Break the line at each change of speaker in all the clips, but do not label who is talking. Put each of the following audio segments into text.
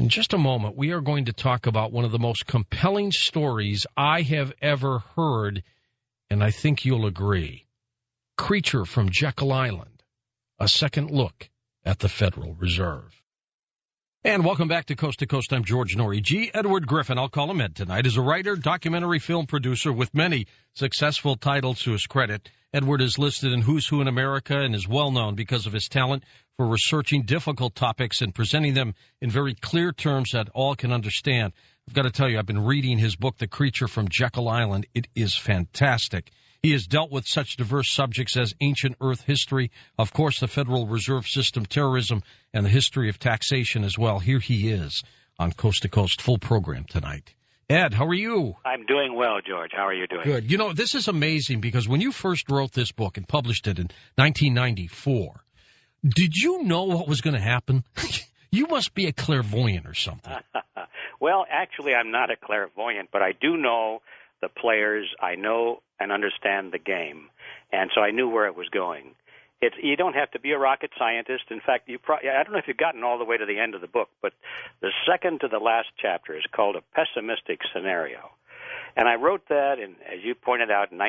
In just a moment, we are going to talk about one of the most compelling stories I have ever heard, and I think you'll agree. Creature from Jekyll Island, a second look at the Federal Reserve. And welcome back to Coast. I'm George Norrie. G. Edward Griffin, I'll call him Ed tonight, is a writer, documentary film producer with many successful titles to his credit. Edward is listed in Who's Who in America and is well known because of his talent for researching difficult topics and presenting them in very clear terms that all can understand. I've got to tell you, I've been reading his book, The Creature from Jekyll Island. It is fantastic. He has dealt with such diverse subjects as ancient Earth history, of course, the Federal Reserve System, terrorism, and the history of taxation as well. Here he is on Coast to Coast, full program tonight. Ed, how are you?
I'm doing well, George. How are you doing?
Good. You know, this is amazing because when you first wrote this book and published it in 1994, did you know what was going to happen? You must be a clairvoyant or something.
Well, actually, I'm not a clairvoyant, but I do know the players. I know and understand the game, and so I knew where it was going. You don't have to be a rocket scientist. In fact, I don't know if you've gotten all the way to the end of the book, but the second to the last chapter is called A Pessimistic Scenario. And I wrote that, as you pointed out, in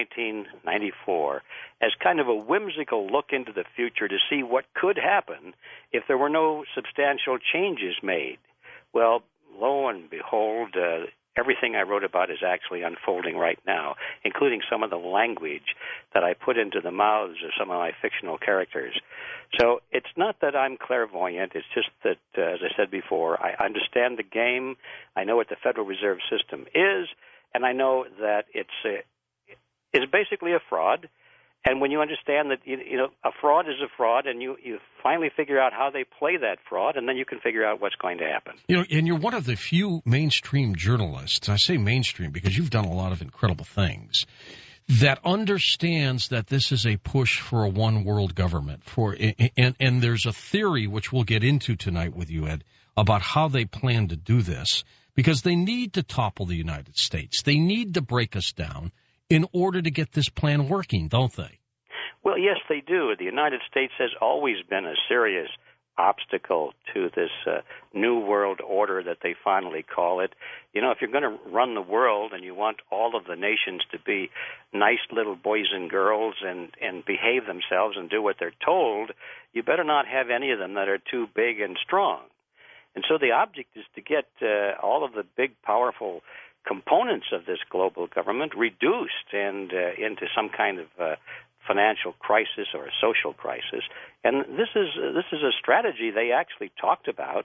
1994, as kind of a whimsical look into the future to see what could happen if there were no substantial changes made. Well, lo and behold, everything I wrote about is actually unfolding right now, including some of the language that I put into the mouths of some of my fictional characters. So it's not that I'm clairvoyant. It's just that, as I said before, I understand the game. I know what the Federal Reserve System is, and I know that it's basically a fraud. And when you understand that, a fraud is a fraud, and you finally figure out how they play that fraud, and then you can figure out what's going to happen.
And you're one of the few mainstream journalists, I say mainstream because you've done a lot of incredible things, that understands that this is a push for a one-world government. And there's a theory, which we'll get into tonight with you, Ed, about how they plan to do this, because they need to topple the United States. They need to break us down in order to get this plan working, don't they?
Well, yes, they do. The United States has always been a serious obstacle to this new world order that they finally call it. If you're going to run the world and you want all of the nations to be nice little boys and girls and behave themselves and do what they're told, you better not have any of them that are too big and strong. And so the object is to get all of the big, powerful components of this global government reduced and into some kind of financial crisis or a social crisis. And this is a strategy they actually talked about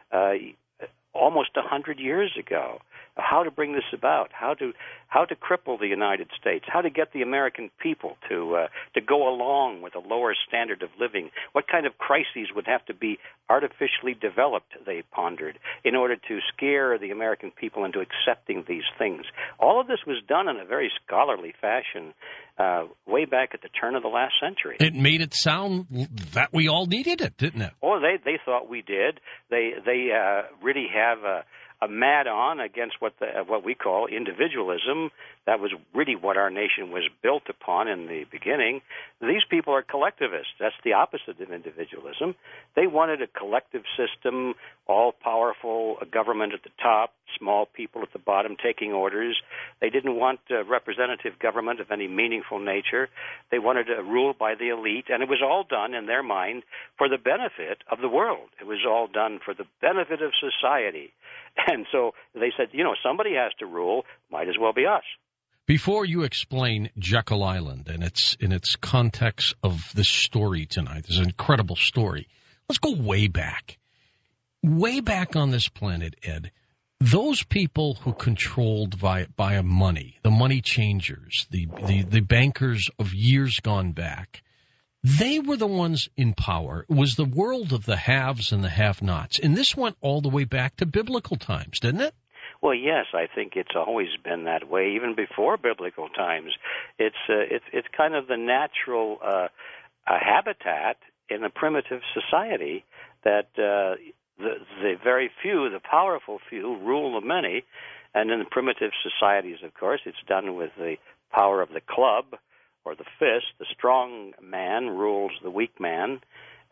almost 100 years ago. How to bring this about, how to cripple the United States, how to get the American people to go along with a lower standard of living. What kind of crises would have to be artificially developed, they pondered, in order to scare the American people into accepting these things. All of this was done in a very scholarly fashion way back at the turn of the last century.
It made it sound that we all needed it, didn't it?
Oh, they thought we did. They really have a mad on against what we call individualism. That was really what our nation was built upon in the beginning. These people are collectivists. That's the opposite of individualism. They wanted a collective system, all-powerful, a government at the top, small people at the bottom taking orders. They didn't want representative government of any meaningful nature. They wanted a rule by the elite, and it was all done in their mind for the benefit of the world. It was all done for the benefit of society. And so they said, somebody has to rule, might as well be us.
Before you explain Jekyll Island and its context of this story tonight, this incredible story, let's go way back. Way back on this planet, Ed, those people who controlled via money, the money changers, the bankers of years gone back, they were the ones in power. It was the world of the haves and the have-nots. And this went all the way back to biblical times, didn't it?
Well, yes, I think it's always been that way, even before biblical times. It's kind of the natural habitat in a primitive society that the very few, the powerful few, rule the many. And in the primitive societies, of course, it's done with the power of the club or the fist. The strong man rules the weak man,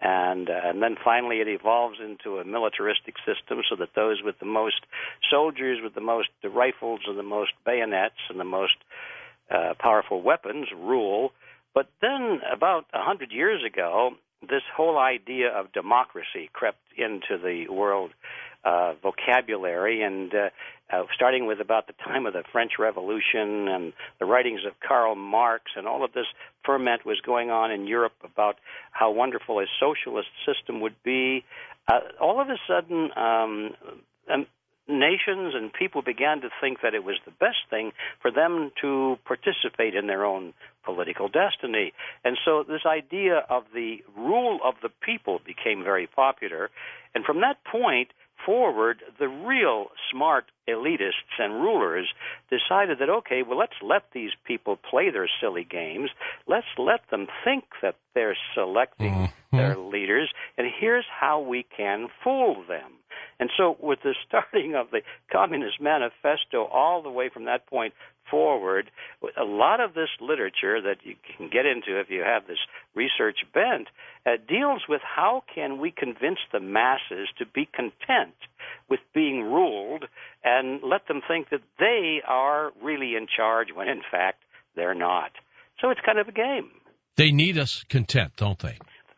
And then finally it evolves into a militaristic system so that those with the most soldiers, with the most rifles and the most bayonets and the most powerful weapons rule. But then about 100 years ago, this whole idea of democracy crept into the world vocabulary, and starting with about the time of the French Revolution and the writings of Karl Marx, and all of this ferment was going on in Europe about how wonderful a socialist system would be. All of a sudden, nations and people began to think that it was the best thing for them to participate in their own political destiny. And so this idea of the rule of the people became very popular. And from that point forward, the real smart elitists and rulers decided that, okay, well, let's let these people play their silly games. Let's let them think that they're selecting their leaders, and here's how we can fool them. And so with the starting of the Communist Manifesto all the way from that point forward, a lot of this literature that you can get into if you have this research bent deals with how can we convince the masses to be content with being ruled and let them think that they are really in charge when in fact they're not. So it's kind of a game.
They need us content, don't they?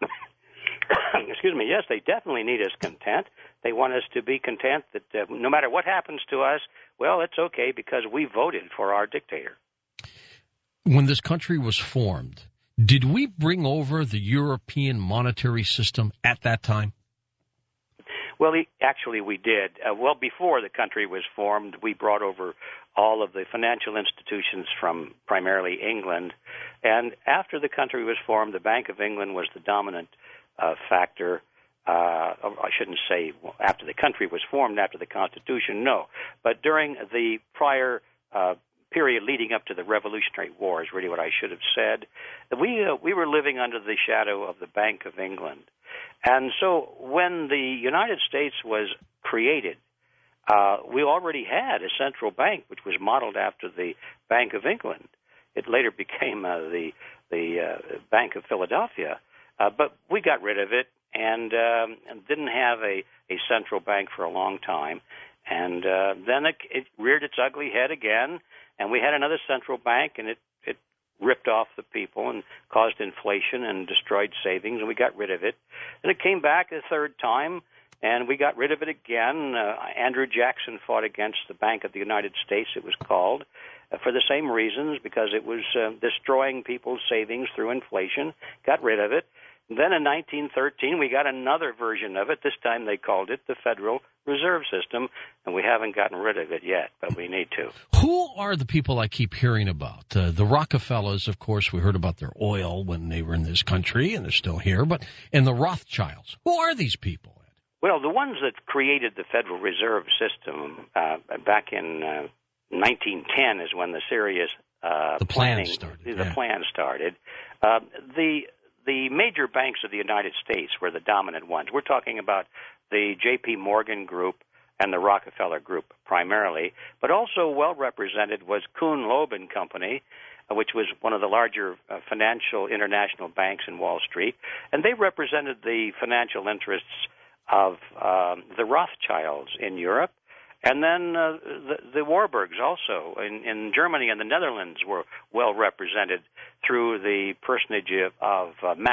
Excuse me. Yes, they definitely need us content. They want us to be content that no matter what happens to us, well, it's okay because we voted for our dictator.
When this country was formed, did we bring over the European monetary system at that time?
Well, actually, we did. Well, before the country was formed, we brought over all of the financial institutions from primarily England. And after the country was formed, the Bank of England was the dominant factor. I shouldn't say after the country was formed, after the Constitution, no. But during the prior period leading up to the Revolutionary War is really what I should have said. We were living under the shadow of the Bank of England. And so when the United States was created, we already had a central bank which was modeled after the Bank of England. It later became the Bank of Philadelphia. But we got rid of it and didn't have a central bank for a long time. And then it reared its ugly head again, and we had another central bank, and it ripped off the people and caused inflation and destroyed savings, and we got rid of it. And it came back a third time, and we got rid of it again. Andrew Jackson fought against the Bank of the United States, it was called, for the same reasons, because it was destroying people's savings through inflation, got rid of it. Then in 1913, we got another version of it. This time they called it the Federal Reserve System, and we haven't gotten rid of it yet, but we need to.
Who are the people I keep hearing about? The Rockefellers, of course, we heard about their oil when they were in this country, and they're still here, and the Rothschilds. Who are these people, Ed?
Well, the ones that created the Federal Reserve System back in 1910 is when the serious
plan started.
The plan started. The major banks of the United States were the dominant ones. We're talking about the J.P. Morgan Group and the Rockefeller Group primarily, but also well represented was Kuhn Loeb and Company, which was one of the larger financial international banks in Wall Street, and they represented the financial interests of the Rothschilds in Europe. And then the Warburgs also in Germany and the Netherlands were well represented through the personage of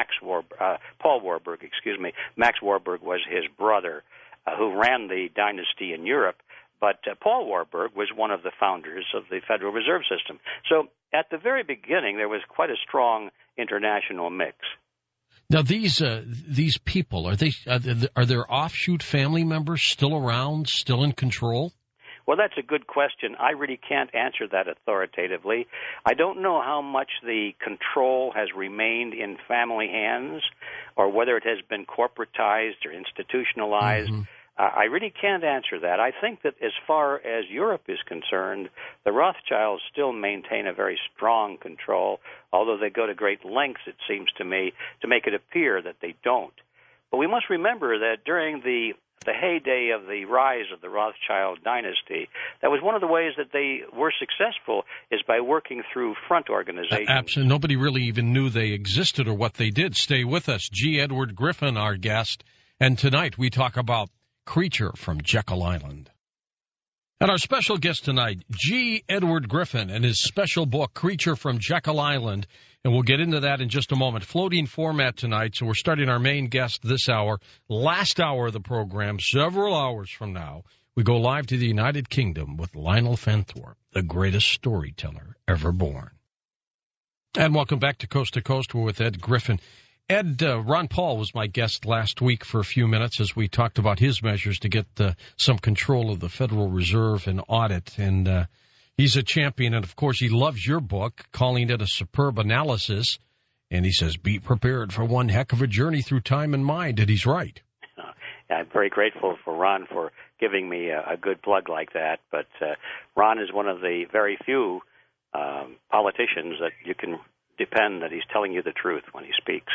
Paul Warburg. Max Warburg was his brother who ran the dynasty in Europe. But Paul Warburg was one of the founders of the Federal Reserve System. So at the very beginning, there was quite a strong international mix.
Now, these people, are their offshoot family members still around, still in control?
Well, that's a good question. I really can't answer that authoritatively. I don't know how much the control has remained in family hands or whether it has been corporatized or institutionalized. Mm-hmm. I really can't answer that. I think that as far as Europe is concerned, the Rothschilds still maintain a very strong control, although they go to great lengths, it seems to me, to make it appear that they don't. But we must remember that during the the heyday of the rise of the Rothschild dynasty, that was one of the ways that they were successful, is by working through front organizations.
Absolutely. Nobody really even knew they existed or what they did. Stay with us. G. Edward Griffin, our guest. And tonight we talk about Creature from Jekyll Island. And our special guest tonight, G. Edward Griffin, and his special book, Creature from Jekyll Island. And we'll get into that in just a moment. Floating format tonight, so we're starting our main guest this hour. Last hour of the program, several hours from now, we go live to the United Kingdom with Lionel Fenthorpe, the greatest storyteller ever born. And welcome back to Coast. We're with Ed Griffin. Ed, Ron Paul was my guest last week for a few minutes as we talked about his measures to get some control of the Federal Reserve and audit. And he's a champion, and, of course, he loves your book, calling it a superb analysis. And he says, be prepared for one heck of a journey through time and mind, and he's right.
I'm very grateful for Ron for giving me a good plug like that. But Ron is one of the very few politicians that you can depend that he's telling you the truth when he speaks.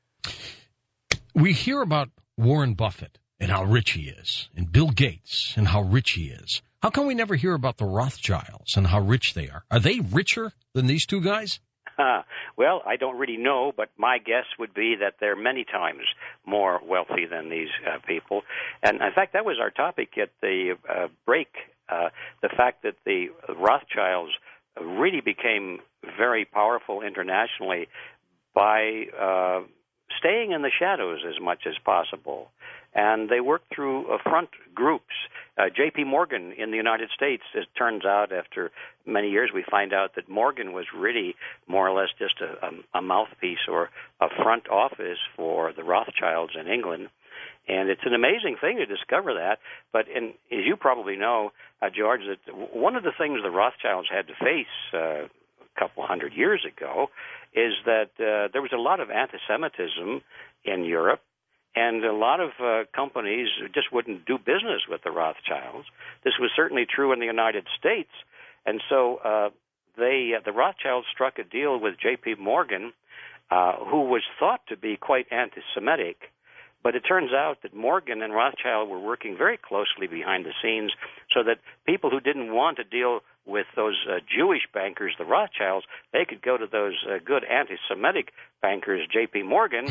We hear about Warren Buffett and how rich he is, and Bill Gates and how rich he is. How come we never hear about the Rothschilds and how rich they are? Are they richer than these two guys?
Well, I don't really know, but my guess would be that they're many times more wealthy than these people. And, in fact, that was our topic at the break, the fact that the Rothschilds really became very powerful internationally by staying in the shadows as much as possible. And they worked through front groups. J.P. Morgan in the United States, it turns out after many years, we find out that Morgan was really more or less just a mouthpiece or a front office for the Rothschilds in England. And it's an amazing thing to discover that. But as you probably know, George, that one of the things the Rothschilds had to face a couple hundred years ago is that there was a lot of anti-Semitism in Europe, and a lot of companies just wouldn't do business with the Rothschilds. This was certainly true in the United States. And so the Rothschilds struck a deal with J.P. Morgan, who was thought to be quite anti-Semitic. But it turns out that Morgan and Rothschild were working very closely behind the scenes so that people who didn't want to deal with those Jewish bankers, the Rothschilds, they could go to those good anti-Semitic bankers, J.P. Morgan,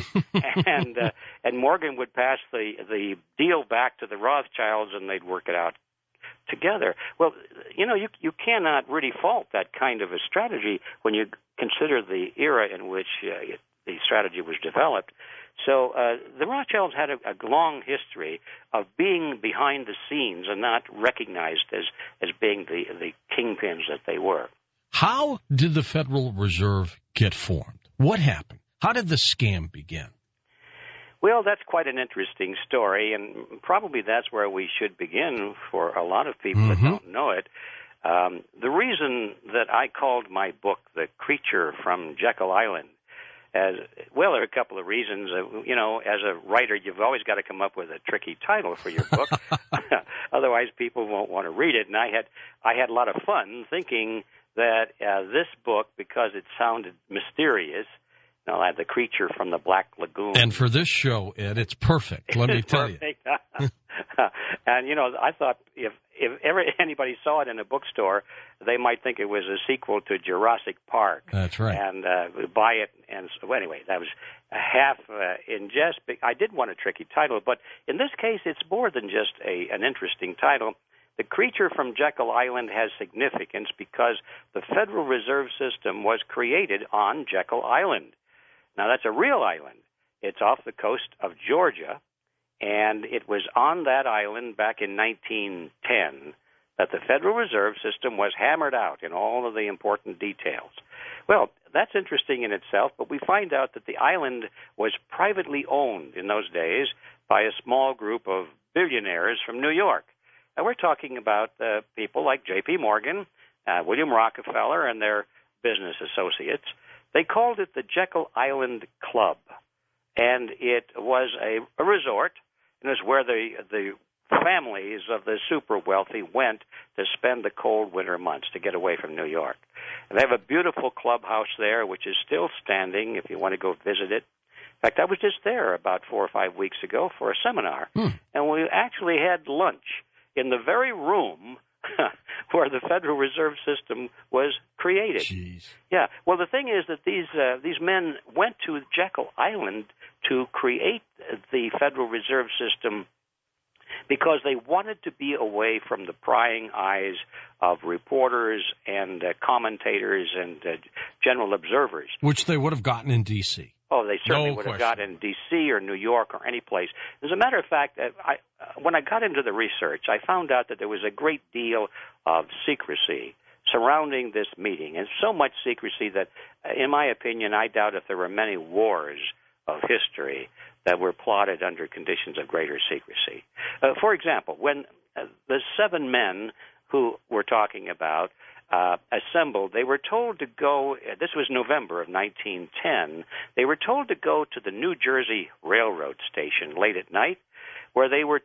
and Morgan would pass the deal back to the Rothschilds, and they'd work it out together. Well, you cannot really fault that kind of a strategy when you consider the era in which the strategy was developed. So the Rothschilds had a long history of being behind the scenes and not recognized as being the kingpins that they were.
How did the Federal Reserve get formed? What happened? How did the scam begin?
Well, that's quite an interesting story, and probably that's where we should begin for a lot of people that don't know it. The reason that I called my book The Creature from Jekyll Island, there are a couple of reasons. As a writer, you've always got to come up with a tricky title for your book. Otherwise, people won't want to read it. And I had a lot of fun thinking that this book, because it sounded mysterious, The Creature from the Black Lagoon.
And for this show, Ed, it's perfect. Let me tell you.
And, I thought if ever anybody saw it in a bookstore, they might think it was a sequel to Jurassic Park.
That's right.
And buy it. And so anyway, that was half in jest. I did want a tricky title, but in this case, it's more than just an interesting title. The Creature from Jekyll Island has significance because the Federal Reserve System was created on Jekyll Island. Now, that's a real island. It's off the coast of Georgia. And it was on that island back in 1910 that the Federal Reserve System was hammered out in all of the important details. Well, that's interesting in itself, but we find out that the island was privately owned in those days by a small group of billionaires from New York. And we're talking about people like J.P. Morgan, William Rockefeller, and their business associates. They called it the Jekyll Island Club, and it was a resort. And it's where the families of the super wealthy went to spend the cold winter months to get away from New York. And they have a beautiful clubhouse there, which is still standing if you want to go visit it. In fact, I was just there about 4 or 5 weeks ago for a seminar, and we actually had lunch in the very room where the Federal Reserve System was created.
Jeez.
Yeah. Well, the thing is that these men went to Jekyll Island to create the Federal Reserve System because they wanted to be away from the prying eyes of reporters and commentators and general observers.
Which they would have gotten in D.C.
Oh, they certainly would have got in D.C. or New York or any place. As a matter of fact, when I got into the research, I found out that there was a great deal of secrecy surrounding this meeting, and so much secrecy that, in my opinion, I doubt if there were many wars of history that were plotted under conditions of greater secrecy. For example, when the 7 men who we're talking about assembled, they were told to go, this was November of 1910, they were told to go to the New Jersey Railroad Station late at night, where they were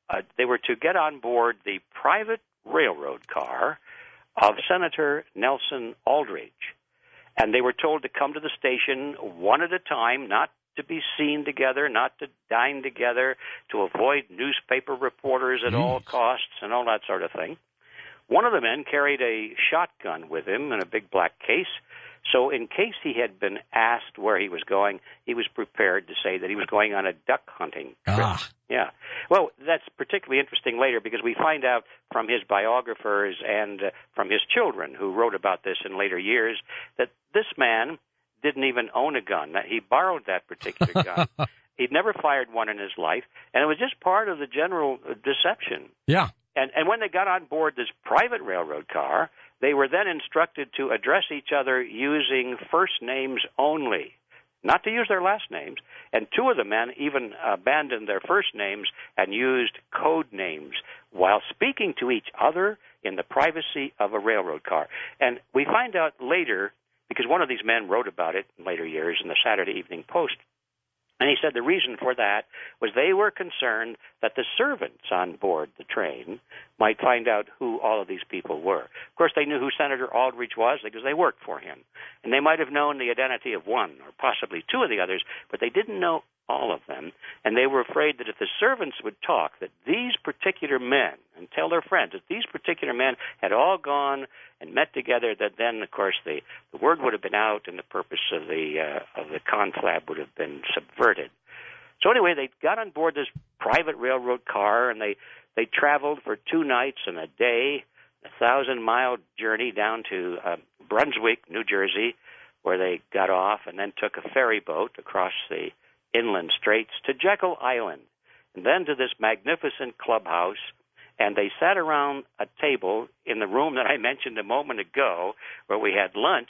to get on board the private railroad car of Senator Nelson Aldrich. And they were told to come to the station one at a time, not to be seen together, not to dine together, to avoid newspaper reporters at all costs and all that sort of thing. One of the men carried a shotgun with him in a big black case, so in case he had been asked where he was going, he was prepared to say that he was going on a duck hunting trip. Yeah. Well, that's particularly interesting later because we find out from his biographers and from his children who wrote about this in later years that this man didn't even own a gun. He borrowed that particular gun. He'd never fired one in his life, and it was just part of the general deception.
Yeah.
And when they got on board this private railroad car, they were then instructed to address each other using first names only, not to use their last names. And 2 of the men even abandoned their first names and used code names while speaking to each other in the privacy of a railroad car. And we find out later, because one of these men wrote about it in later years in the Saturday Evening Post, and he said the reason for that was they were concerned that the servants on board the train might find out who all of these people were. Of course, they knew who Senator Aldrich was because they worked for him. And they might have known the identity of one or possibly 2 of the others, but they didn't know all of them. And they were afraid that if the servants would talk, that these particular men, and tell their friends that these particular men had all gone and met together, that then, of course, the word would have been out and the purpose of the confab would have been subverted. So anyway, they got on board this private railroad car, and they traveled for 2 nights and a day, a 1,000-mile journey down to Brunswick, New Jersey, where they got off and then took a ferry boat across the inland straits to Jekyll Island, and then to this magnificent clubhouse. And they sat around a table in the room that I mentioned a moment ago where we had lunch,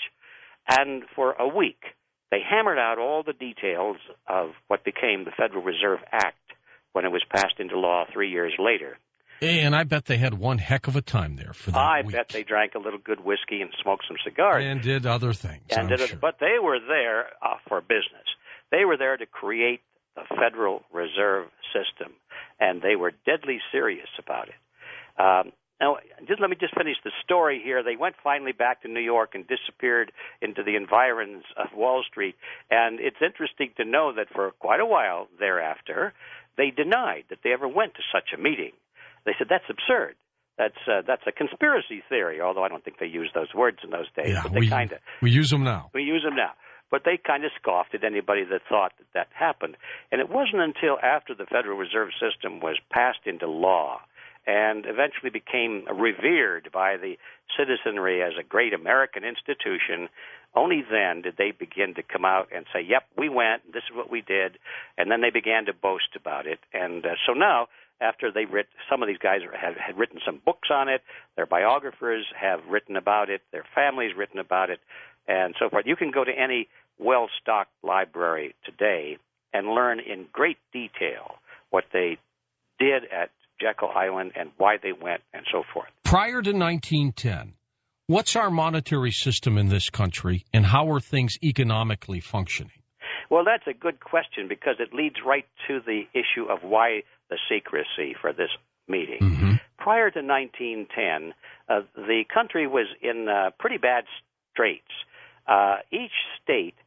and for a week they hammered out all the details of what became the Federal Reserve Act when it was passed into law 3 years later.
And I bet they had one heck of a time there for that week.
I bet they drank a little good whiskey and smoked some cigars.
And did other things, sure.
But they were there for business. They were there to create the Federal Reserve System, and they were deadly serious about it. Now, let me just finish the story here. They went finally back to New York and disappeared into the environs of Wall Street. And it's interesting to know that for quite a while thereafter, they denied that they ever went to such a meeting. They said, that's absurd. That's a conspiracy theory, although I don't think they used those words in those days.
Yeah,
but they
we use them now.
We use them now. But they kind of scoffed at anybody that thought that happened. And it wasn't until after the Federal Reserve System was passed into law and eventually became revered by the citizenry as a great American institution, only then did they begin to come out and say, yep, we went, this is what we did, and then they began to boast about it. And so now, after some of these guys had written some books on it, their biographers have written about it, their families written about it, and so forth. You can go to any well-stocked library today and learn in great detail what they did at Jekyll Island and why they went and so forth.
Prior to 1910, what's our monetary system in this country, and how are things economically functioning?
Well, that's a good question because it leads right to the issue of why the secrecy for this meeting. Mm-hmm. Prior to 1910, the country was in pretty bad straits. Each state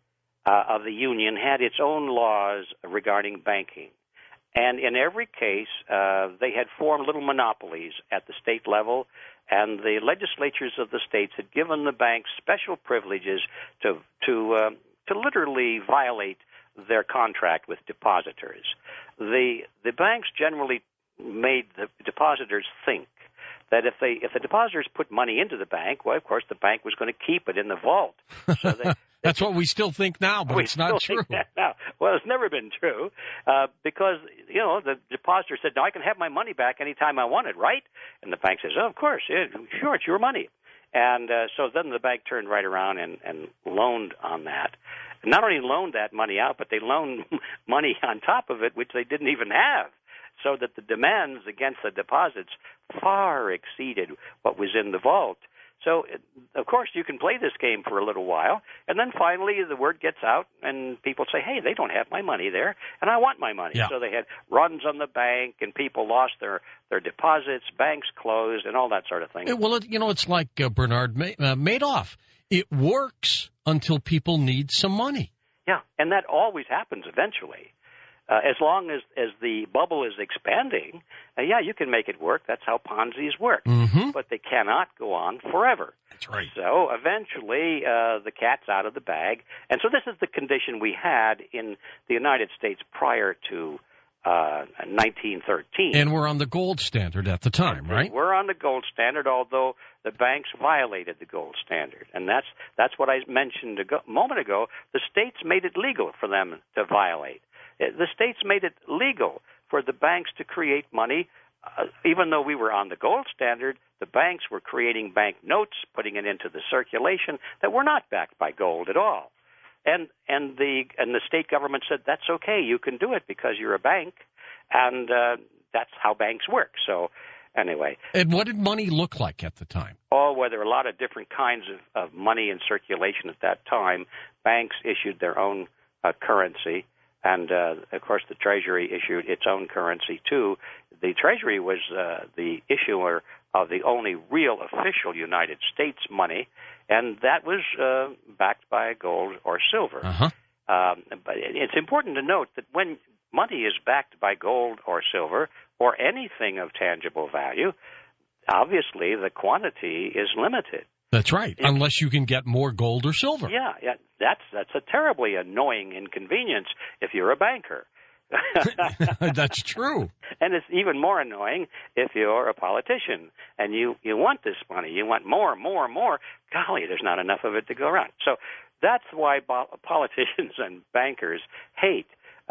of the Union had its own laws regarding banking. And in every case, they had formed little monopolies at the state level, and the legislatures of the states had given the banks special privileges to literally violate their contract with depositors. The banks generally made the depositors think that if the depositors put money into the bank, well, of course, the bank was going to keep it in the vault. So
that's what we still think now, but it's not true.
Now. Well, it's never been true because, the depositor said, no, I can have my money back anytime I want it, right? And the bank says, oh, of course, yeah, sure, it's your money. And so then the bank turned right around and loaned on that. And not only loaned that money out, but they loaned money on top of it, which they didn't even have, so that the demands against the deposits far exceeded what was in the vault. So, of course, you can play this game for a little while, and then finally the word gets out, and people say, hey, they don't have my money there, and I want my money.
Yeah.
So they had runs on the bank, and people lost their deposits, banks closed, and all that sort of thing.
Well, it's like Bernard Madoff. It works until people need some money.
Yeah, and that always happens eventually. As long as the bubble is expanding, you can make it work. That's how Ponzi's work.
Mm-hmm.
But they cannot go on forever.
That's right.
So eventually the cat's out of the bag. And so this is the condition we had in the United States prior to 1913.
And we're on the gold standard at the time, right?
We're on the gold standard, although the banks violated the gold standard. And that's what I mentioned a moment ago. The states made it legal for them to violate. The states made it legal for the banks to create money. Even though we were on the gold standard, the banks were creating bank notes, putting it into the circulation that were not backed by gold at all. And the state government said, that's okay, you can do it because you're a bank, and that's how banks work. So anyway.
And what did money look like at the time?
Oh, well, there were a lot of different kinds of money in circulation at that time. Banks issued their own currency. And, of course, the Treasury issued its own currency, too. The Treasury was the issuer of the only real official United States money, and that was backed by gold or silver.
Uh-huh.
But it's important to note that when money is backed by gold or silver or anything of tangible value, obviously the quantity is limited.
That's right, unless you can get more gold or silver.
Yeah, that's a terribly annoying inconvenience if you're a banker.
That's true.
And it's even more annoying if you're a politician and you want this money. You want more. Golly, there's not enough of it to go around. So that's why politicians and bankers hate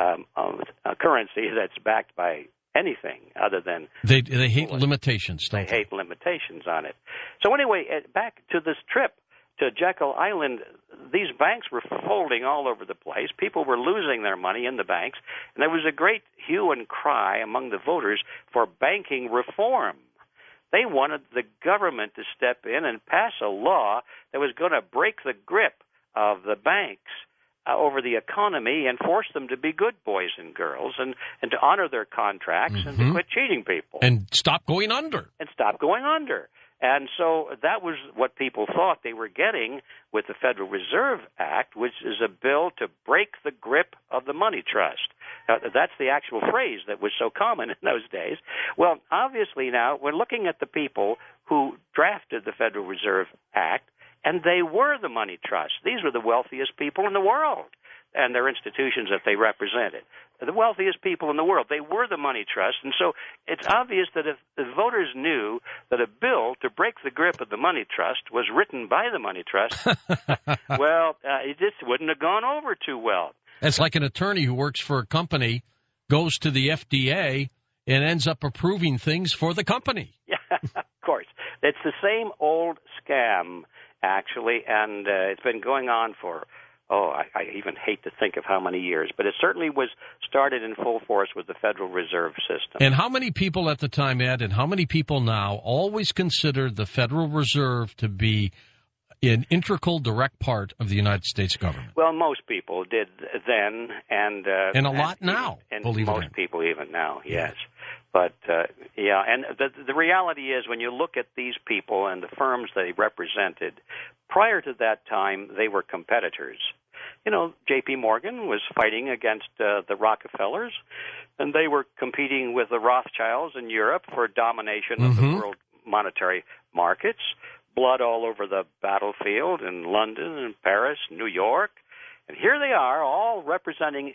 a currency that's backed by anything other than...
They hate limitations, don't they?
They hate limitations on it. So anyway, back to this trip to Jekyll Island, these banks were folding all over the place. People were losing their money in the banks, and there was a great hue and cry among the voters for banking reform. They wanted the government to step in and pass a law that was going to break the grip of the banks over the economy and force them to be good boys and girls and to honor their contracts and to quit cheating people.
And stop going under.
And so that was what people thought they were getting with the Federal Reserve Act, which is a bill to break the grip of the money trust. That's the actual phrase that was so common in those days. Well, obviously now we're looking at the people who drafted the Federal Reserve Act, and they were the money trust. These were the wealthiest people in the world and their institutions that they represented. The wealthiest people in the world, they were the money trust. And so it's obvious that if the voters knew that a bill to break the grip of the money trust was written by the money trust, well, it just wouldn't have gone over too well.
It's like an attorney who works for a company, goes to the FDA, and ends up approving things for the company.
Yeah, of course. It's the same old scam, actually, and it's been going on for, I even hate to think of how many years, but it certainly was started in full force with the Federal Reserve System.
And how many people at the time, Ed, and how many people now always consider the Federal Reserve to be an integral, direct part of the United States government?
Well, most people did then, and
a lot now, believe it or not.
Most people even now, yes. But, and the reality is when you look at these people and the firms they represented, prior to that time, they were competitors. J.P. Morgan was fighting against the Rockefellers, and they were competing with the Rothschilds in Europe for domination of the world monetary markets. Blood all over the battlefield in London and Paris, New York. And here they are, all representing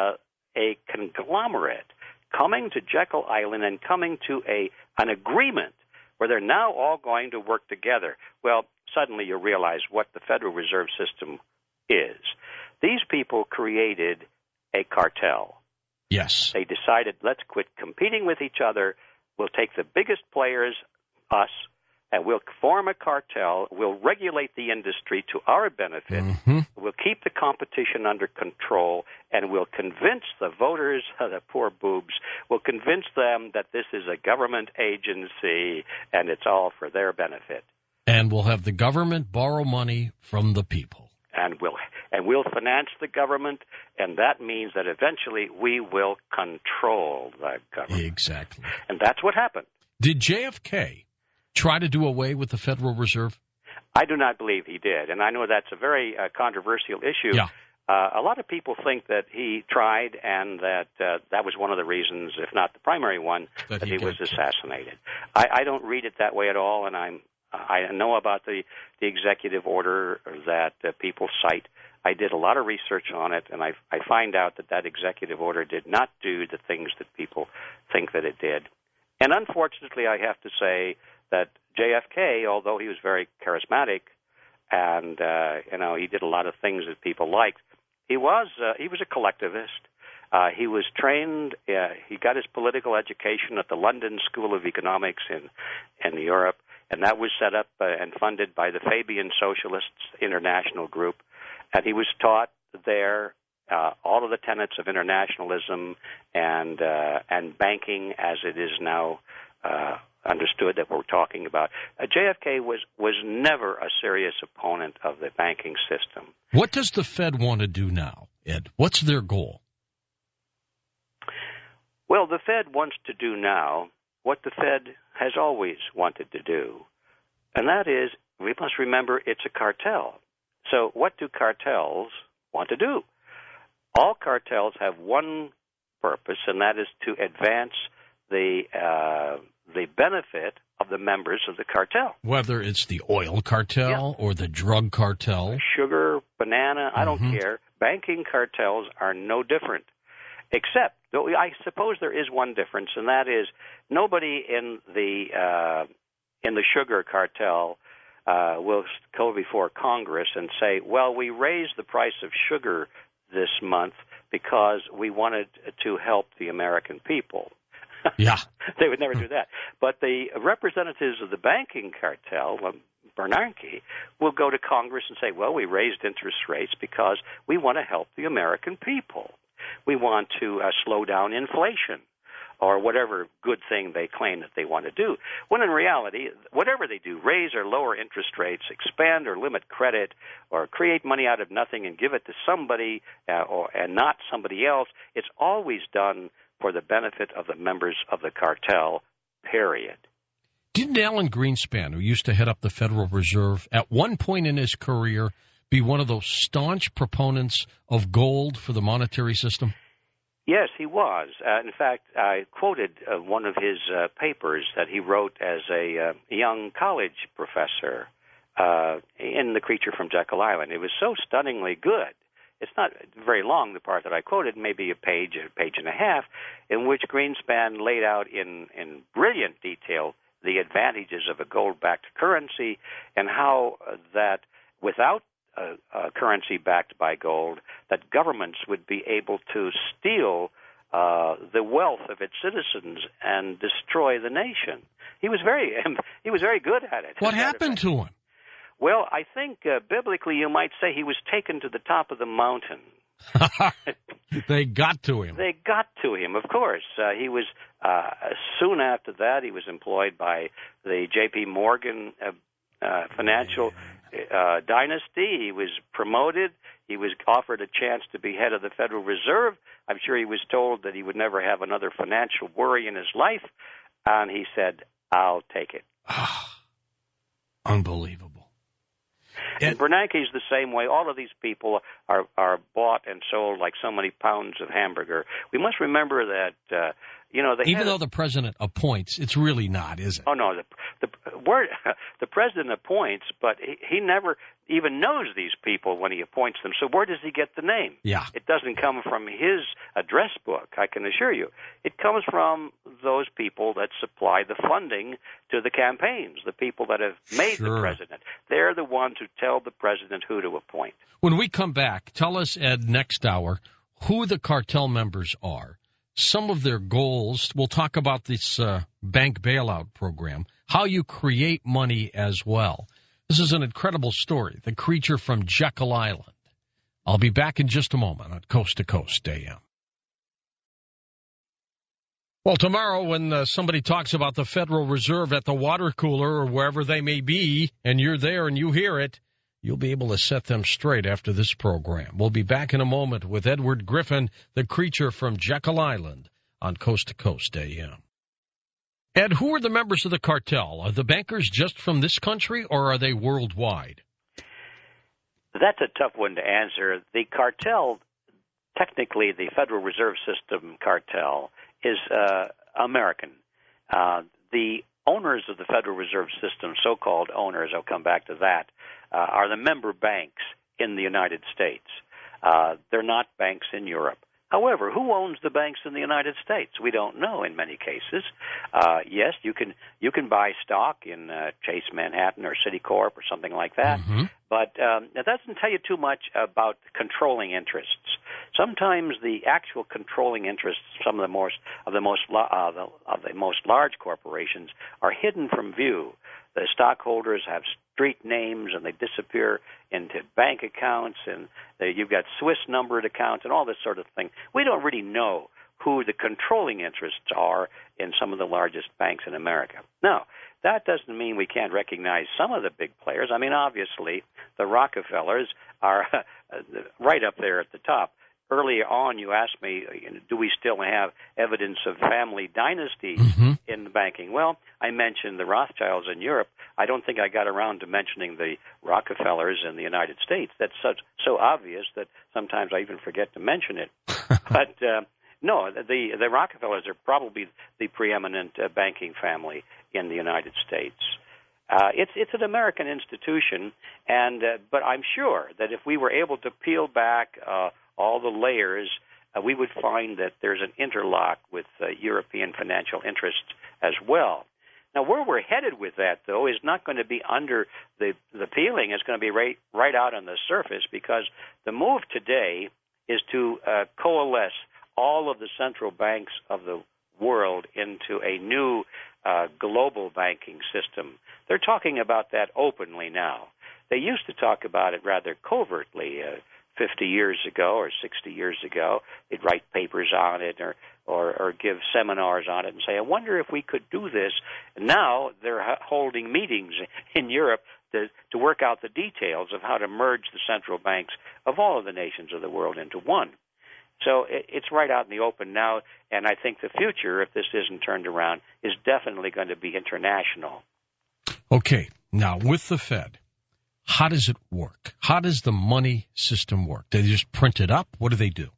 a conglomerate, coming to Jekyll Island and coming to an agreement where they're now all going to work together. Well, suddenly you realize what the Federal Reserve System is. These people created a cartel.
Yes.
They decided, let's quit competing with each other. We'll take the biggest players, us, and we'll form a cartel. We'll regulate the industry to our benefit. We'll keep the competition under control, and we'll convince the voters, the poor boobs, we'll convince them that this is a government agency and it's all for their benefit.
And we'll have the government borrow money from the people.
And we'll finance the government, and that means that eventually we will control the government.
Exactly.
And that's what happened.
Did JFK try to do away with the Federal Reserve?
I do not believe he did, and I know that's a very controversial issue.
Yeah.
A lot of people think that he tried and that that was one of the reasons, if not the primary one, that he was assassinated. I don't read it that way at all, and I know about the executive order that people cite. I did a lot of research on it, and I find out that executive order did not do the things that people think that it did. And unfortunately, I have to say that JFK, although he was very charismatic and he did a lot of things that people liked, he was a collectivist. He was trained. He got his political education at the London School of Economics in Europe, and that was set up and funded by the Fabian Socialists International Group. And he was taught there all of the tenets of internationalism and banking as it is now understood that we're talking about. JFK was never a serious opponent of the banking system.
What does the Fed want to do now, Ed? What's their goal?
Well, the Fed wants to do now what the Fed has always wanted to do, and that is, we must remember, it's a cartel. So what do cartels want to do? All cartels have one purpose, and that is to advance the benefit of the members of the cartel.
Whether it's the oil cartel or the drug cartel.
Sugar, banana, I don't care. Banking cartels are no different. Except, though I suppose there is one difference, and that is nobody in the sugar cartel will go before Congress and say, well, we raised the price of sugar this month because we wanted to help the American people.
Yeah.
They would never do that. But the representatives of the banking cartel, Bernanke, will go to Congress and say, well, we raised interest rates because we want to help the American people. We want to slow down inflation, or whatever good thing they claim that they want to do. When in reality, whatever they do, raise or lower interest rates, expand or limit credit, or create money out of nothing and give it to somebody and not somebody else, it's always done for the benefit of the members of the cartel, period.
Didn't Alan Greenspan, who used to head up the Federal Reserve, at one point in his career be one of those staunch proponents of gold for the monetary system?
Yes, he was. In fact, I quoted one of his papers that he wrote as a young college professor in The Creature from Jekyll Island. It was so stunningly good. It's not very long, the part that I quoted, maybe a page and a half, in which Greenspan laid out in brilliant detail the advantages of a gold-backed currency and how that without a currency backed by gold, that governments would be able to steal the wealth of its citizens and destroy the nation. He was very good at it.
What happened to him?
Well, I think biblically you might say he was taken to the top of the mountain.
They got to him.
They got to him, of course. He was soon after that he was employed by the J.P. Morgan financial dynasty. He was promoted. He was offered a chance to be head of the Federal Reserve. I'm sure he was told that he would never have another financial worry in his life, and he said, I'll take it.
Unbelievable.
And Bernanke's the same way. All of these people are bought and sold like so many pounds of hamburger. We must remember that,
even though the president appoints, it's really not, is it?
Oh, no. The president appoints, but he never even knows these people when he appoints them. So where does he get the name?
Yeah.
It doesn't come from his address book, I can assure you. It comes from those people that supply the funding to the campaigns, the people that have made the president. They're the ones who tell the president who to appoint.
When we come back, tell us, Ed, next hour, who the cartel members are, some of their goals. We'll talk about this bank bailout program, how you create money as well. This is an incredible story, the creature from Jekyll Island. I'll be back in just a moment on Coast to Coast AM. Well, tomorrow when somebody talks about the Federal Reserve at the water cooler or wherever they may be, and you're there and you hear it, you'll be able to set them straight after this program. We'll be back in a moment with Edward Griffin, the creature from Jekyll Island, on Coast to Coast AM. Ed, who are the members of the cartel? Are the bankers just from this country, or are they worldwide?
That's a tough one to answer. The cartel, technically the Federal Reserve System cartel, is American. The owners of the Federal Reserve System, so-called owners, I'll come back to that, are the member banks in the United States. They're not banks in Europe. However, who owns the banks in the United States? We don't know in many cases. Yes, you can buy stock in Chase Manhattan or Citicorp or something like that, but that doesn't tell you too much about controlling interests. Sometimes the actual controlling interests, some of the most large corporations, are hidden from view. The stockholders have street names, and they disappear into bank accounts, and you've got Swiss numbered accounts and all this sort of thing. We don't really know who the controlling interests are in some of the largest banks in America. Now, that doesn't mean we can't recognize some of the big players. I mean, obviously, the Rockefellers are right up there at the top. Earlier on, you asked me, do we still have evidence of family dynasties in the banking? Well, I mentioned the Rothschilds in Europe. I don't think I got around to mentioning the Rockefellers in the United States. That's so obvious that sometimes I even forget to mention it. But no, the Rockefellers are probably the preeminent banking family in the United States. It's an American institution, but I'm sure that if we were able to peel back all the layers, we would find that there's an interlock with European financial interests as well. Now, where we're headed with that, though, is not going to be under the peeling. It's going to be right out on the surface, because the move today is to coalesce all of the central banks of the world into a new global banking system. They're talking about that openly now. They used to talk about it rather covertly 50 years ago or 60 years ago. They'd write papers on it or give seminars on it and say, I wonder if we could do this. And now they're holding meetings in Europe to work out the details of how to merge the central banks of all of the nations of the world into one. So it's right out in the open now, and I think the future, if this isn't turned around, is definitely going to be international. Okay.
Now, with the Fed, how does it work? How does the money system work? Do they just print it up? What do they do?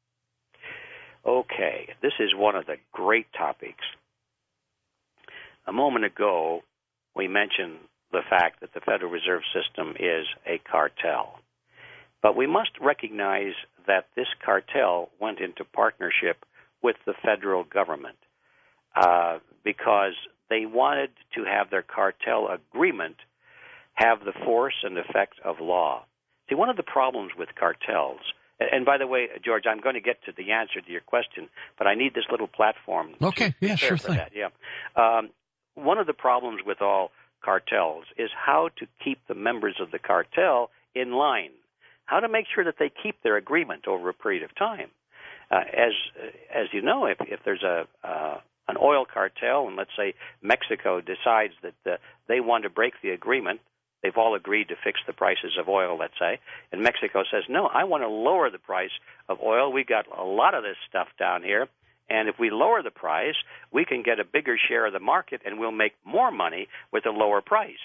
Okay. This is one of the great topics. A moment ago, we mentioned the fact that the Federal Reserve System is a cartel. But we must recognize that this cartel went into partnership with the federal government because they wanted to have their cartel agreement have the force and effect of law. See, one of the problems with cartels, and by the way, George, I'm going to get to the answer to your question, but I need this little platform.
Okay, yeah, sure thing.
That. Yeah. One of the problems with all cartels is how to keep the members of the cartel in line, how to make sure that they keep their agreement over a period of time. As you know, if there's an oil cartel, and let's say Mexico decides that they want to break the agreement, they've all agreed to fix the prices of oil, let's say, and Mexico says, no, I want to lower the price of oil. We've got a lot of this stuff down here, and if we lower the price, we can get a bigger share of the market, and we'll make more money with a lower price.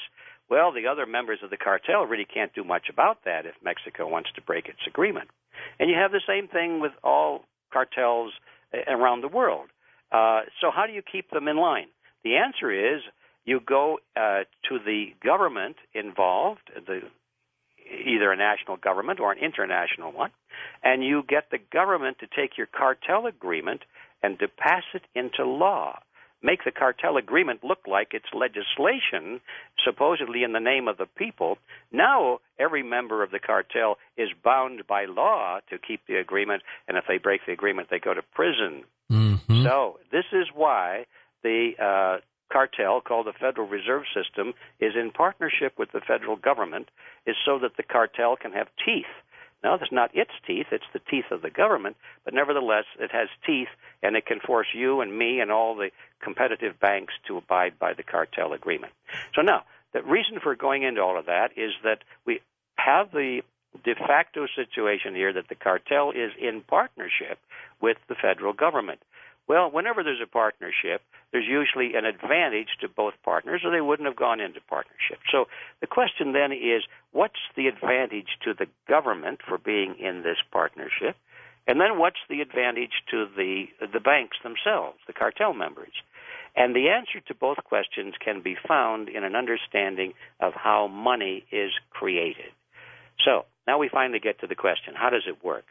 Well, the other members of the cartel really can't do much about that if Mexico wants to break its agreement. And you have the same thing with all cartels around the world. So how do you keep them in line? The answer is you go to the government involved, either a national government or an international one, and you get the government to take your cartel agreement and to pass it into law. Make the cartel agreement look like it's legislation, supposedly in the name of the people. Now every member of the cartel is bound by law to keep the agreement, and if they break the agreement, they go to prison.
Mm-hmm.
So this is why the cartel, called the Federal Reserve System, is in partnership with the federal government, is so that the cartel can have teeth. Now, it's not its teeth, it's the teeth of the government, but nevertheless, it has teeth, and it can force you and me and all the competitive banks to abide by the cartel agreement. So now, the reason for going into all of that is that we have the de facto situation here that the cartel is in partnership with the federal government. Well, whenever there's a partnership, there's usually an advantage to both partners, or they wouldn't have gone into partnership. So the question then is, what's the advantage to the government for being in this partnership? And then what's the advantage to the banks themselves, the cartel members? And the answer to both questions can be found in an understanding of how money is created. So now we finally get to the question, how does it work?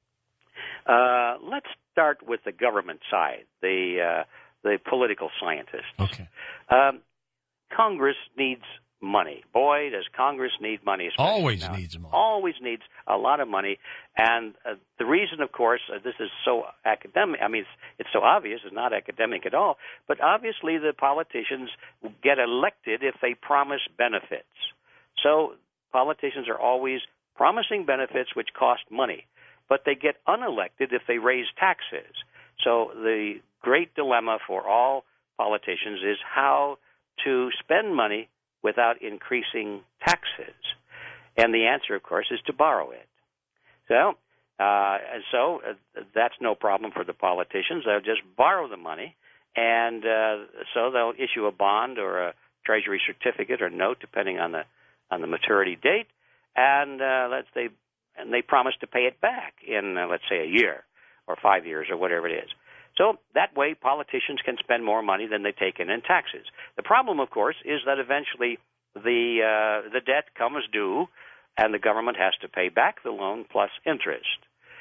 Let's start with the government side, the political scientists.
Okay.
Congress needs money. Boy, does Congress need money.
Always
now.
Needs money.
Always needs a lot of money. And the reason, of course, this is so academic. I mean, it's so obvious. It's not academic at all. But obviously the politicians get elected if they promise benefits. So politicians are always promising benefits which cost money. But they get unelected if they raise taxes. So the great dilemma for all politicians is how to spend money without increasing taxes. And the answer, of course, is to borrow it. So that's no problem for the politicians. They'll just borrow the money, and so they'll issue a bond or a treasury certificate or note, depending on the maturity date, and they promise to pay it back in, let's say, a year or 5 years or whatever it is. So that way, politicians can spend more money than they take in taxes. The problem, of course, is that eventually the debt comes due, and the government has to pay back the loan plus interest.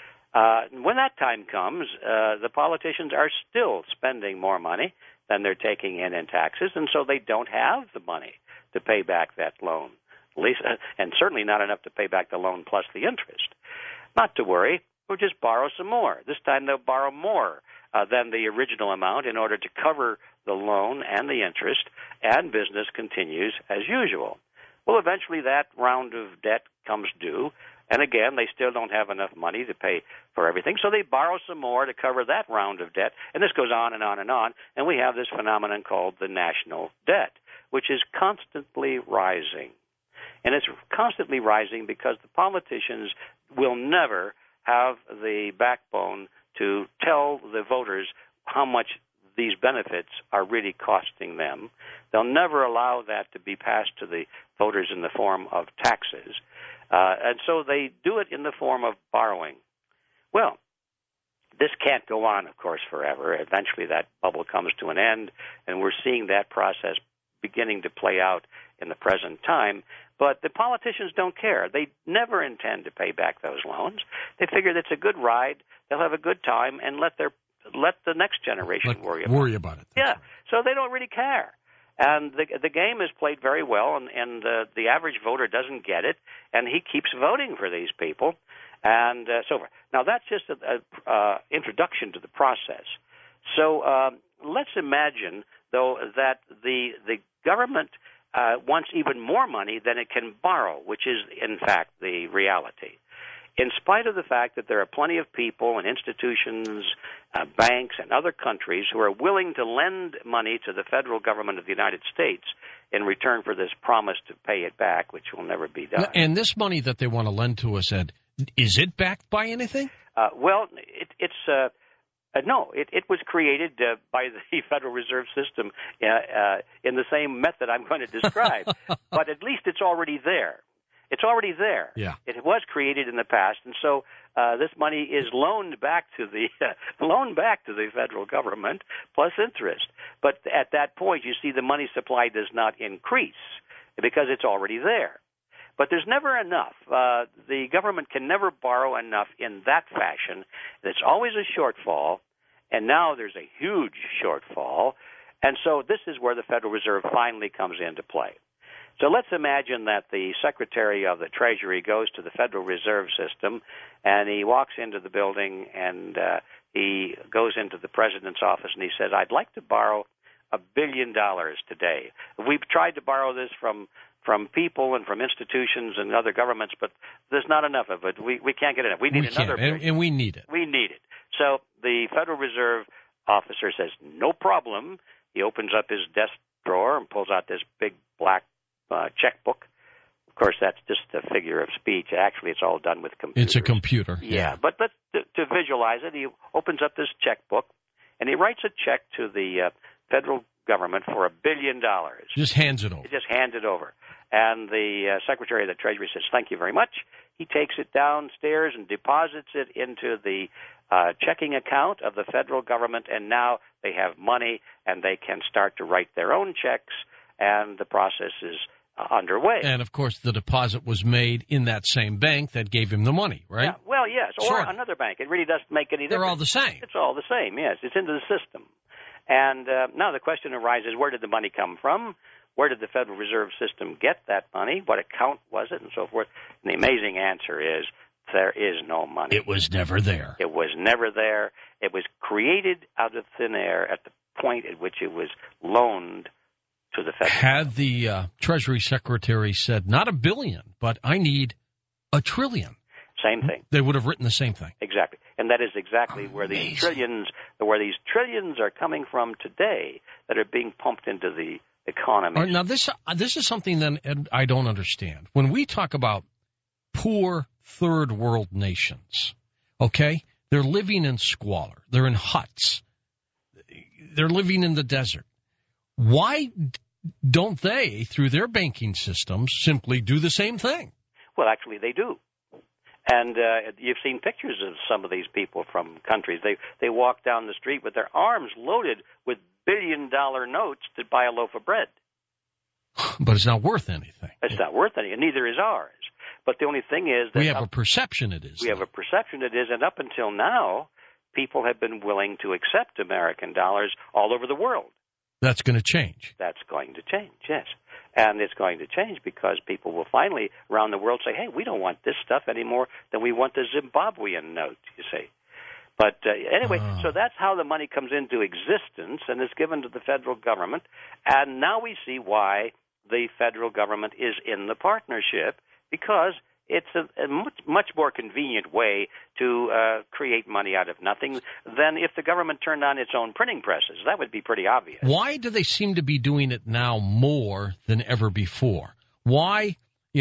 When that time comes, the politicians are still spending more money than they're taking in taxes, and so they don't have the money to pay back that loan. At least, and certainly not enough to pay back the loan plus the interest. Not to worry, we'll just borrow some more. This time they'll borrow more than the original amount in order to cover the loan and the interest, and business continues as usual. Well, eventually that round of debt comes due, and again, they still don't have enough money to pay for everything, so they borrow some more to cover that round of debt, and this goes on and on and on, and we have this phenomenon called the national debt, which is constantly rising. And it's constantly rising because the politicians will never have the backbone to tell the voters how much these benefits are really costing them. They'll never allow that to be passed to the voters in the form of taxes. And so they do it in the form of borrowing. Well, this can't go on, of course, forever. Eventually that bubble comes to an end, and we're seeing that process beginning to play out in the present time. But the politicians don't care. They never intend to pay back those loans. They figure that's a good ride. They'll have a good time and let the next generation worry about it. Yeah, so they don't really care. And the game is played very well, and the average voter doesn't get it, and he keeps voting for these people, and so forth. Now, that's just an introduction to the process. So let's imagine, though, that the government wants even more money than it can borrow, which is, in fact, the reality. In spite of the fact that there are plenty of people and institutions, banks, and other countries who are willing to lend money to the federal government of the United States in return for this promise to pay it back, which will never be done.
And this money that they want to lend to us, Ed, is it backed by anything?
Well, No, it was created by the Federal Reserve System in the same method I'm going to describe. But at least it's already there. It's already there.
Yeah.
It was created in the past, and so this money is loaned back to the federal government plus interest. But at that point, you see the money supply does not increase because it's already there. But there's never enough. The government can never borrow enough in that fashion. It's always a shortfall, and now there's a huge shortfall. And so this is where the Federal Reserve finally comes into play. So let's imagine that the Secretary of the Treasury goes to the Federal Reserve System, and he walks into the building, and he goes into the President's office, and he says, I'd like to borrow $1 billion today. We've tried to borrow this from people and from institutions and other governments, but there's not enough of it. We can't get enough. We need another billion.
And we need it.
We need it. So the Federal Reserve officer says, no problem. He opens up his desk drawer and pulls out this big black checkbook. Of course, that's just a figure of speech. Actually, it's all done with computers.
It's a computer.
Yeah. But to visualize it, he opens up this checkbook, and he writes a check to the federal government for $1 billion.
Just hands it over.
He just hands it over. And the Secretary of the Treasury says, thank you very much. He takes it downstairs and deposits it into the checking account of the federal government, and now they have money, and they can start to write their own checks, and the process is underway.
And, of course, the deposit was made in that same bank that gave him the money, right?
Yeah, well, yes, or
sure.
Another bank. It really doesn't make any difference.
They're all the same.
It's all the same, yes. It's into the system. And now the question arises, where did the money come from? Where did the Federal Reserve System get that money? What account was it, and so forth? And the amazing answer is there is no money.
It was never there.
It was never there. It was created out of thin air at the point at which it was loaned to the Federal
Had the Treasury Secretary said, not $1 billion, but I need $1 trillion.
Same thing.
They would have written the same thing.
Exactly. And that is exactly where these trillions are coming from today that are being pumped into the economy.
All right, now, this is something then Ed, I don't understand. When we talk about poor third world nations, okay, they're living in squalor. They're in huts. They're living in the desert. Why don't they, through their banking systems, simply do the same thing?
Well, actually, they do. And you've seen pictures of some of these people from countries. They walk down the street with their arms loaded with billion-dollar notes to buy a loaf of bread.
But it's not worth anything.
It's not worth anything, and neither is ours. But the only thing is that
we have a perception it is.
We have a perception it is, and up until now, people have been willing to accept American dollars all over the world.
That's going to change.
That's going to change, yes. And it's going to change because people will finally, around the world, say, hey, we don't want this stuff anymore than we want the Zimbabwean note, you see. But anyway, so that's how the money comes into existence and is given to the federal government. And now we see why the federal government is in the partnership, because it's a much more convenient way to create money out of nothing than if the government turned on its own printing presses. That would be pretty obvious.
Why do they seem to be doing it now more than ever before? Why,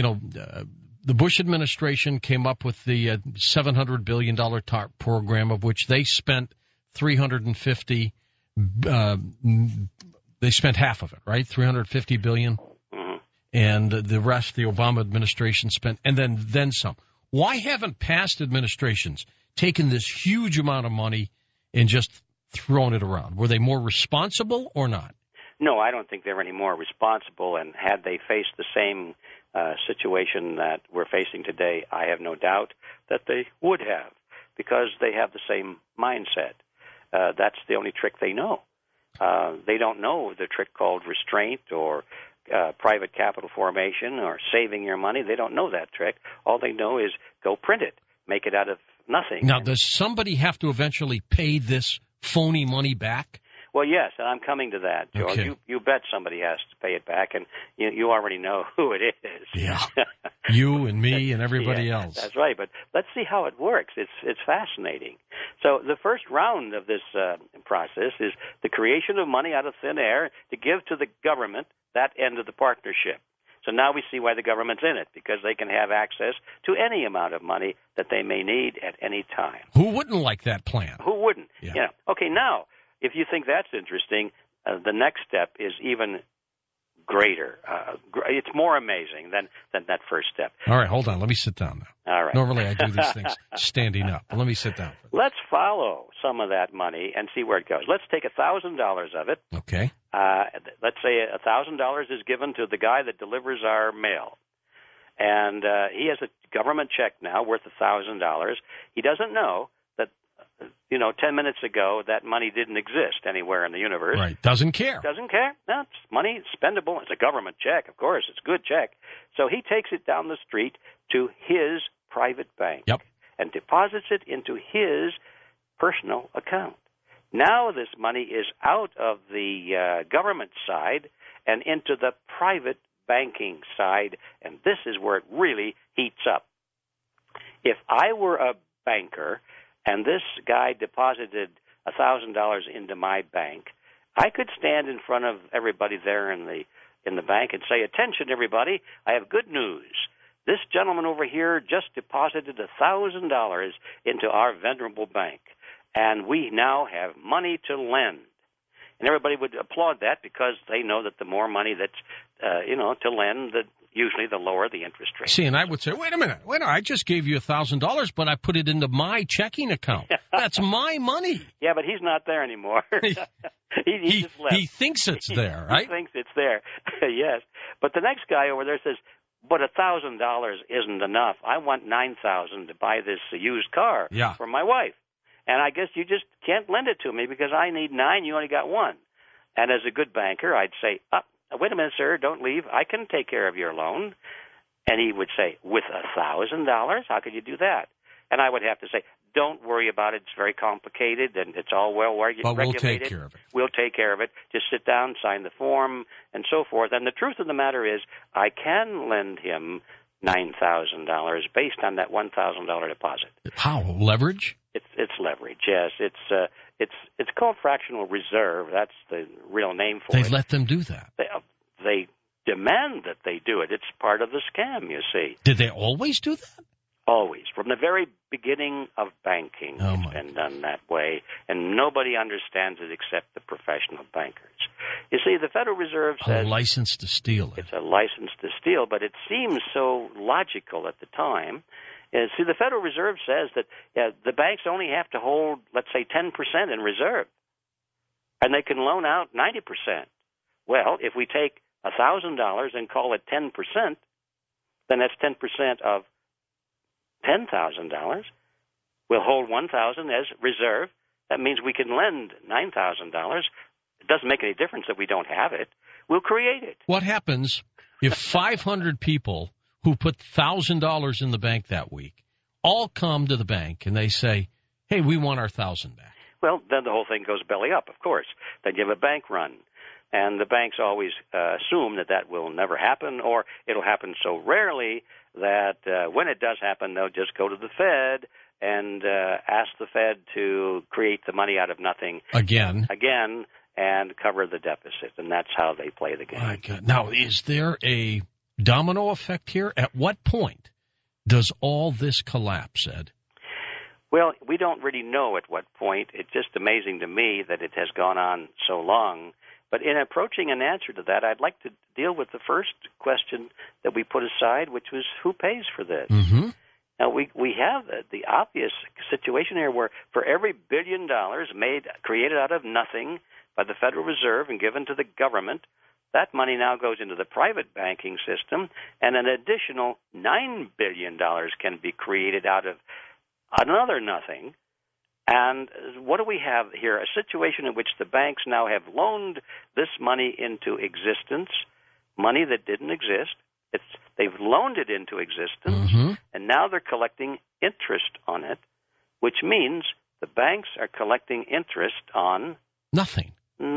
the Bush administration came up with the $700 billion TARP program, of which they spent $350 they spent half of it, right? $350 billion. And the rest, the Obama administration spent, and then some. Why haven't past administrations taken this huge amount of money and just thrown it around? Were they more responsible or not?
No, I don't think they're any more responsible. And had they faced the same situation that we're facing today, I have no doubt that they would have, because they have the same mindset. That's the only trick they know. They don't know the trick called restraint or private capital formation or saving your money. They don't know that trick. All they know is go print it, make it out of nothing.
Now, does somebody have to eventually pay this phony money back?
Well, yes, and I'm coming to that, George.
Okay.
You bet somebody has to pay it back, and you already know who it is.
Yeah, you and me and everybody else.
That's right, but let's see how it works. It's fascinating. So the first round of this process is the creation of money out of thin air to give to the government that end of the partnership. So now we see why the government's in it, because they can have access to any amount of money that they may need at any time.
Who wouldn't like that plan?
Who wouldn't?
Yeah.
You know, okay, now, if you think that's interesting, the next step is even greater. It's more amazing than that first step.
All right, hold on. Let me sit down now.
All right.
Normally I do these things standing up, but let me sit down.
Let's follow some of that money and see where it goes. Let's take $1,000 of it.
Okay.
Let's say $1,000 is given to the guy that delivers our mail. And he has a government check now worth $1,000. He doesn't know that, 10 minutes ago that money didn't exist anywhere in the universe.
Right. Doesn't care.
Doesn't care. No, it's money. It's spendable. It's a government check, of course. It's a good check. So he takes it down the street to his private bank.
Yep.
And deposits it into his personal account. Now this money is out of the government side and into the private banking side, and this is where it really heats up. If I were a banker and this guy deposited $1,000 into my bank, I could stand in front of everybody there in the bank and say, "Attention, everybody! I have good news. This gentleman over here just deposited $1,000 into our venerable bank, and we now have money to lend." And everybody would applaud that because they know that the more money that's, to lend, usually the lower the interest rate.
See, and I would say, wait a minute, I just gave you $1,000, but I put it into my checking account. That's my money.
Yeah, but he's not there anymore. he just left.
He thinks it's there, right?
He thinks it's there, yes. But the next guy over there says, but $1,000 isn't enough. I want $9,000 to buy this used car for my wife. And I guess you just can't lend it to me because I need $9, you only got $1. And as a good banker, I'd say, wait a minute, sir, don't leave. I can take care of your loan. And he would say, with $1,000? How could you do that? And I would have to say, don't worry about it. It's very complicated, and it's all well regulated.
But we'll take care of it.
We'll take care of it. Just sit down, sign the form, and so forth. And the truth of the matter is, I can lend him $9,000 based on that $1,000 deposit.
How? Leverage?
It's leverage. Yes, it's called fractional reserve. That's the real name for it.
They let them do that.
They demand that they do it. It's part of the scam, you see.
Did they always do that?
Always. From the very beginning of banking, it's been done that way, and nobody understands it except the professional bankers. You see, the Federal Reserve says...
A license to steal it.
It's a license to steal, but it seems so logical at the time. See, the Federal Reserve says that the banks only have to hold, let's say, 10% in reserve, and they can loan out 90%. Well, if we take $1,000 and call it 10%, then that's 10% of $10,000. We'll hold $1,000 as reserve. That means we can lend $9,000. It doesn't make any difference that we don't have it. We'll create it.
What happens if 500 people who put $1,000 in the bank that week all come to the bank and they say, hey, we want our $1,000 back?
Well, then the whole thing goes belly up, of course. Then you have a bank run. And the banks always assume that will never happen, or it'll happen so rarely that when it does happen, they'll just go to the Fed and ask the Fed to create the money out of nothing again, and cover the deficit. And that's how they play the game.
My God. Now, is there a domino effect here? At what point does all this collapse, Ed?
Well, we don't really know at what point. It's just amazing to me that it has gone on so long. But in approaching an answer to that, I'd like to deal with the first question that we put aside, which was who pays for this?
Mm-hmm.
Now, we have the obvious situation here where for every $1 billion created out of nothing by the Federal Reserve and given to the government, that money now goes into the private banking system, and an additional $9 billion can be created out of another nothing. And what do we have here? A situation in which the banks now have loaned this money into existence, money that didn't exist. They've loaned it into existence, and now they're collecting interest on it, which means the banks are collecting interest on...
Nothing.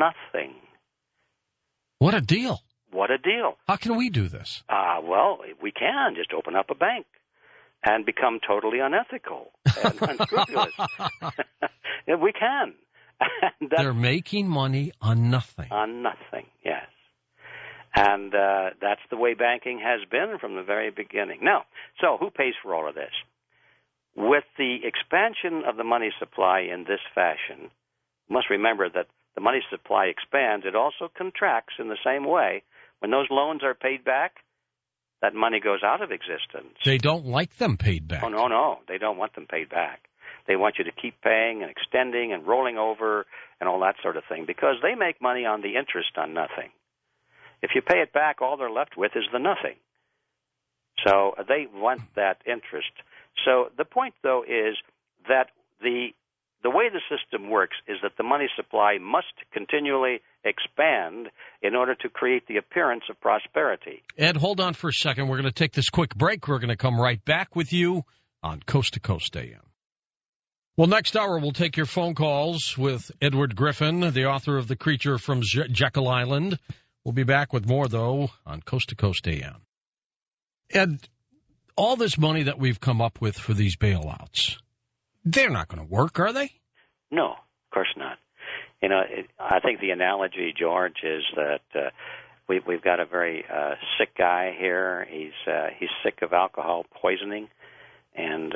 What
a deal.
What a deal.
How can we do this?
Well, we can just open up a bank and become totally unethical and unscrupulous. We can.
They're making money on nothing.
On nothing, yes. And that's the way banking has been from the very beginning. Now, so who pays for all of this? With the expansion of the money supply in this fashion, you must remember that the money supply expands, it also contracts in the same way. When those loans are paid back, that money goes out of existence.
They don't like them paid back.
Oh, no. They don't want them paid back. They want you to keep paying and extending and rolling over and all that sort of thing because they make money on the interest on nothing. If you pay it back, all they're left with is the nothing. So they want that interest. So the point, though, is that the way the system works is that the money supply must continually expand in order to create the appearance of prosperity.
Ed, hold on for a second. We're going to take this quick break. We're going to come right back with you on Coast to Coast AM. Well, next hour, we'll take your phone calls with Edward Griffin, the author of The Creature from Jekyll Island. We'll be back with more, though, on Coast to Coast AM. Ed, all this money that we've come up with for these bailouts, they're not going to work, are they?
No, of course not. You know, I think the analogy, George, is that we've got a very sick guy here. He's sick of alcohol poisoning, and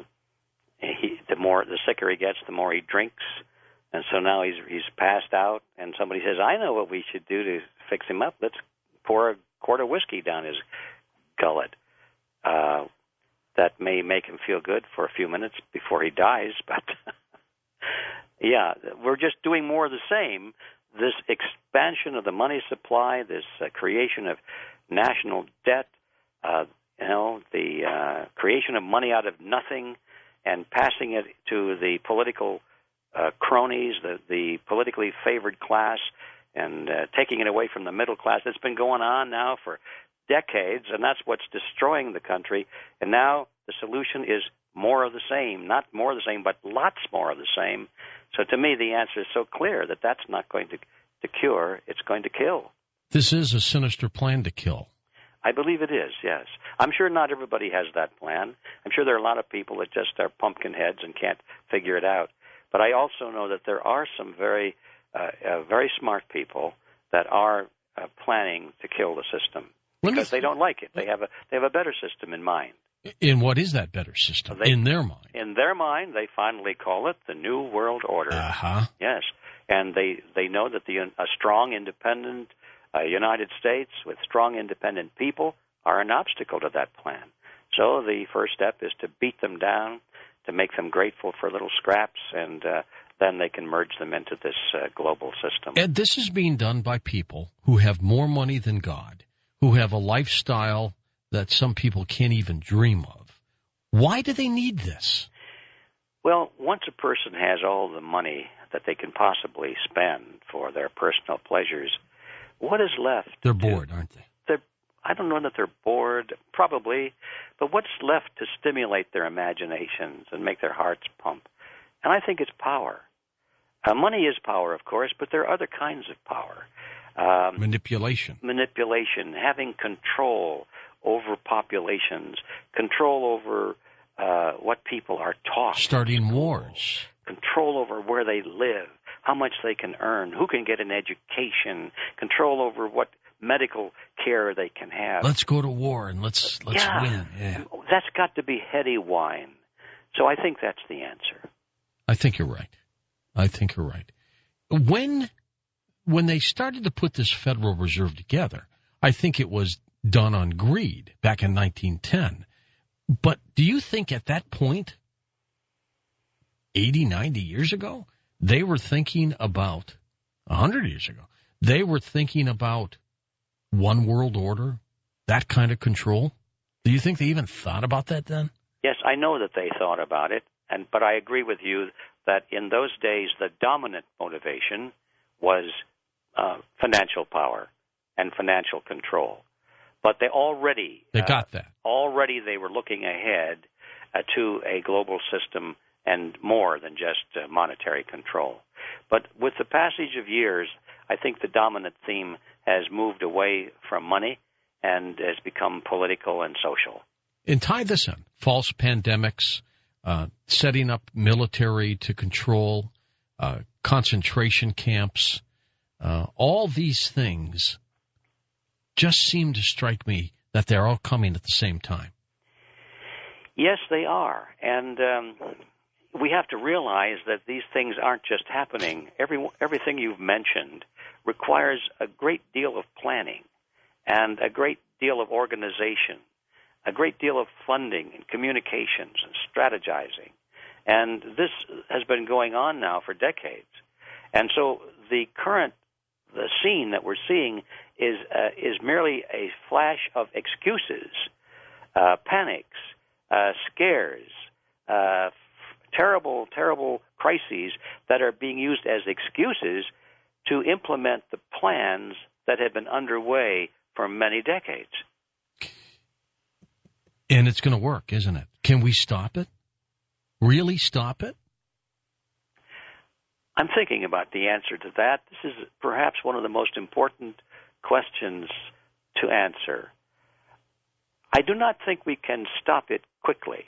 the sicker he gets, the more he drinks. And so now he's passed out, and somebody says, I know what we should do to fix him up. Let's pour a quart of whiskey down his gullet. That may make him feel good for a few minutes before he dies, but yeah, we're just doing more of the same. This expansion of the money supply, this creation of national debt, the creation of money out of nothing and passing it to the political cronies, the politically favored class, and taking it away from the middle class. It's been going on now for decades, and that's what's destroying the country. And now the solution is more of the same, not more of the same, but lots more of the same. So to me, the answer is so clear that that's not going to cure, it's going to kill.
This is a sinister plan to kill.
I believe it is, yes. I'm sure not everybody has that plan. I'm sure there are a lot of people that just are pumpkin heads and can't figure it out. But I also know that there are some very smart people that are planning to kill the system because they don't like it. They have a better system in mind.
And what is that better system in their mind?
In their mind, they finally call it the New World Order.
Uh-huh.
Yes, and they know that a strong, independent United States with strong, independent people are an obstacle to that plan. So the first step is to beat them down, to make them grateful for little scraps, and then they can merge them into this global system.
Ed, this is being done by people who have more money than God, who have a lifestyle that some people can't even dream of. Why do they need this?
Well, once a person has all the money that they can possibly spend for their personal pleasures, what is left?
They're bored, aren't they?
I don't know that they're bored, probably, but what's left to stimulate their imaginations and make their hearts pump? And I think it's power. Money is power, of course, but there are other kinds of power.
Manipulation,
having control over populations, control over what people are taught.
Starting wars.
Control over where they live, how much they can earn, who can get an education, control over what medical care they can have.
Let's go to war and let's win. Yeah.
That's got to be heady wine. So I think that's the answer.
I think you're right. When they started to put this Federal Reserve together, I think it was done on greed back in 1910. But do you think at that point, 80, 90 years ago, they were thinking about, 100 years ago, they were thinking about one world order, that kind of control? Do you think they even thought about that then?
Yes, I know that they thought about it, but I agree with you that in those days the dominant motivation was financial power and financial control. But they
got that.
Already they were looking ahead to a global system and more than just monetary control. But with the passage of years, I think the dominant theme has moved away from money and has become political and social.
And tie this in. False pandemics, setting up military to control, concentration camps, all these things just seem to strike me that they're all coming at the same time.
Yes, they are. And we have to realize that these things aren't just happening. Everything you've mentioned requires a great deal of planning and a great deal of organization, a great deal of funding and communications and strategizing. And this has been going on now for decades. And so the scene that we're seeing is merely a flash of excuses, panics, scares, terrible, terrible crises that are being used as excuses to implement the plans that have been underway for many decades.
And it's going to work, isn't it? Can we stop it? Really stop it?
I'm thinking about the answer to that. This is perhaps one of the most important questions to answer. I do not think we can stop it quickly.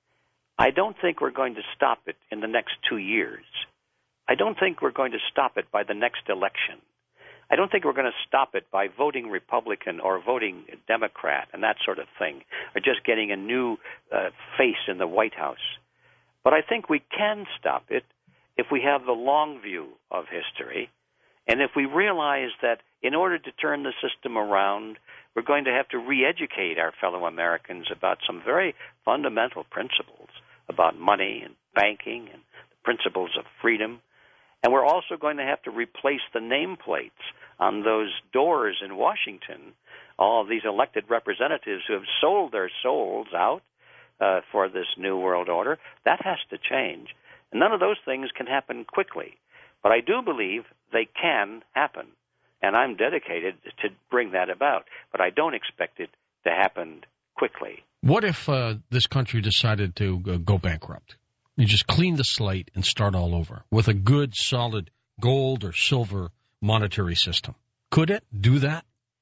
I don't think we're going to stop it in the next 2 years. I don't think we're going to stop it by the next election. I don't think we're going to stop it by voting Republican or voting Democrat and that sort of thing, or just getting a new face in the White House. But I think we can stop it if we have the long view of history, and if we realize that in order to turn the system around, we're going to have to re-educate our fellow Americans about some very fundamental principles about money and banking and the principles of freedom. And we're also going to have to replace the nameplates on those doors in Washington, all of these elected representatives who have sold their souls out for this new world order. That has to change. And none of those things can happen quickly. But I do believe they can happen. And I'm dedicated to bring that about. But I don't expect it to happen quickly.
What if this country decided to go bankrupt? You just clean the slate and start all over with a good, solid gold or silver monetary system. Could it do that?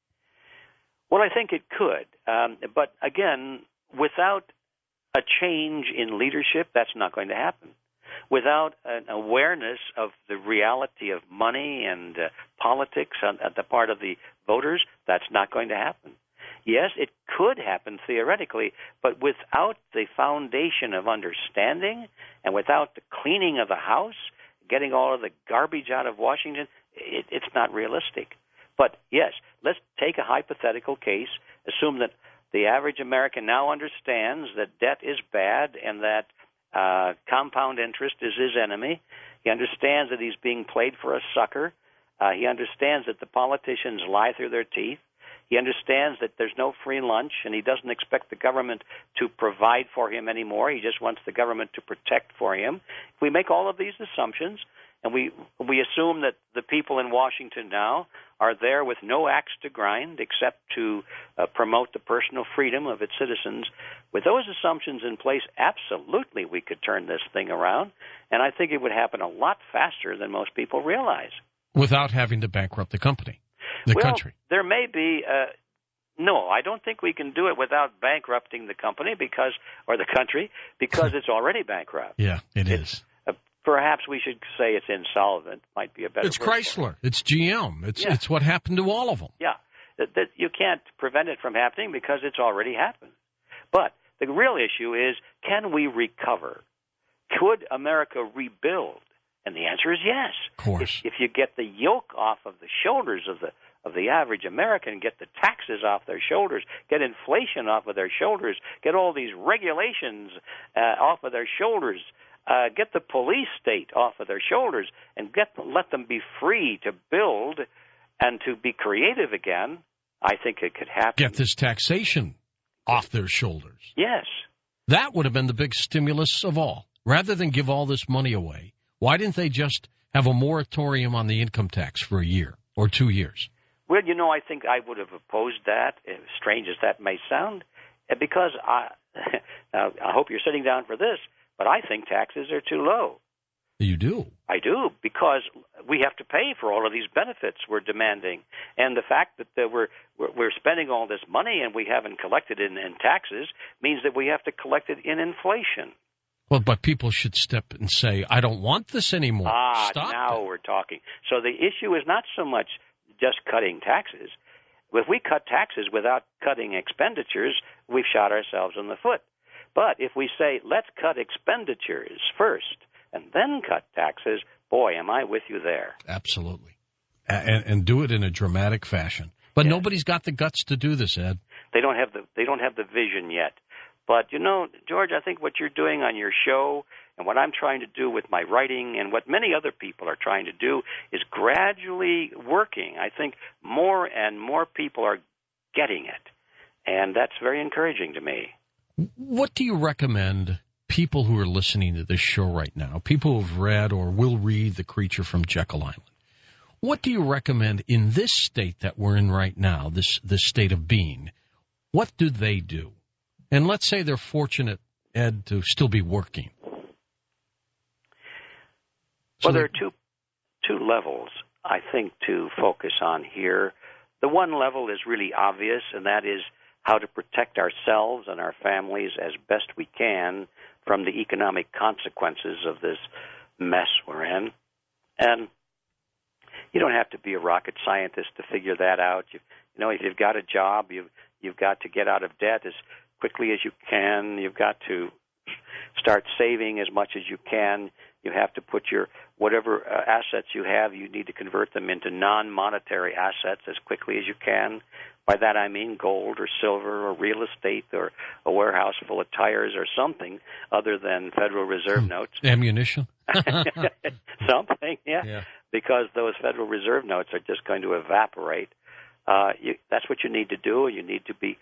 Well, I think it could. But again, without a change in leadership, that's not going to happen. Without an awareness of the reality of money and politics on the part of the voters, that's not going to happen. Yes, it could happen theoretically, but without the foundation of understanding and without the cleaning of the house, getting all of the garbage out of Washington, it's not realistic. But yes, let's take a hypothetical case, assume that the average American now understands that debt is bad and that compound interest is his enemy. He understands that he's being played for a sucker. He understands that the politicians lie through their teeth. He understands that there's no free lunch, and he doesn't expect the government to provide for him anymore. He just wants the government to protect for him. If we make all of these assumptions, and we assume that the people in Washington now are there with no axe to grind except to promote the personal freedom of its citizens, with those assumptions in place, absolutely we could turn this thing around, and I think it would happen a lot faster than most people realize.
Without having to bankrupt the company, the country.
There may be no, I don't think we can do it without bankrupting the company or the country because it's already bankrupt.
Yeah, it is.
Perhaps we should say it's insolvent. Might be a better.
It's Chrysler. It's GM. It's what happened to all of them.
Yeah, that you can't prevent it from happening because it's already happened. But the real issue is, can we recover? Could America rebuild? And the answer is yes.
Of course.
If you get the yoke off of the shoulders of the average American, get the taxes off their shoulders, get inflation off of their shoulders, get all these regulations off of their shoulders, get the police state off of their shoulders, and let them be free to build and to be creative again, I think it could happen.
Get this taxation off their shoulders.
Yes.
That would have been the big stimulus of all. Rather than give all this money away, why didn't they just have a moratorium on the income tax for a year or 2 years?
Well, I think I would have opposed that, as strange as that may sound, because I hope you're sitting down for this, but I think taxes are too low.
You do?
I do, because we have to pay for all of these benefits we're demanding. And the fact that we're spending all this money and we haven't collected it in taxes means that we have to collect it in inflation.
Well, but people should step and say, I don't want this anymore. Stop
now
it.
We're talking. So the issue is not so much just cutting taxes. if we cut taxes without cutting expenditures, we've shot ourselves in the foot. But if we say, let's cut expenditures first and then cut taxes, boy, am I with you there.
Absolutely. And do it in a dramatic fashion. But nobody's got the guts to do this, Ed.
They don't have the vision yet. But, you know, George, I think what you're doing on your show and what I'm trying to do with my writing and what many other people are trying to do is gradually working. I think more and more people are getting it, and that's very encouraging to me.
What do you recommend people who are listening to this show right now, people who have read or will read The Creature from Jekyll Island? What do you recommend in this state that we're in right now, this state of being? What do they do? And let's say they're fortunate, Ed, to still be working.
Well, there are two levels, I think, to focus on here. The one level is really obvious, and that is how to protect ourselves and our families as best we can from the economic consequences of this mess we're in. And you don't have to be a rocket scientist to figure that out. You know, if you've got a job, you've got to get out of debt as quickly as you can. You've got to start saving as much as you can. You have to put your whatever assets you have, you need to convert them into non-monetary assets as quickly as you can. By that I mean gold or silver or real estate or a warehouse full of tires or something other than Federal Reserve notes.
Ammunition?
Something, yeah. Because those Federal Reserve notes are just going to evaporate. That's what you need to do. You need to be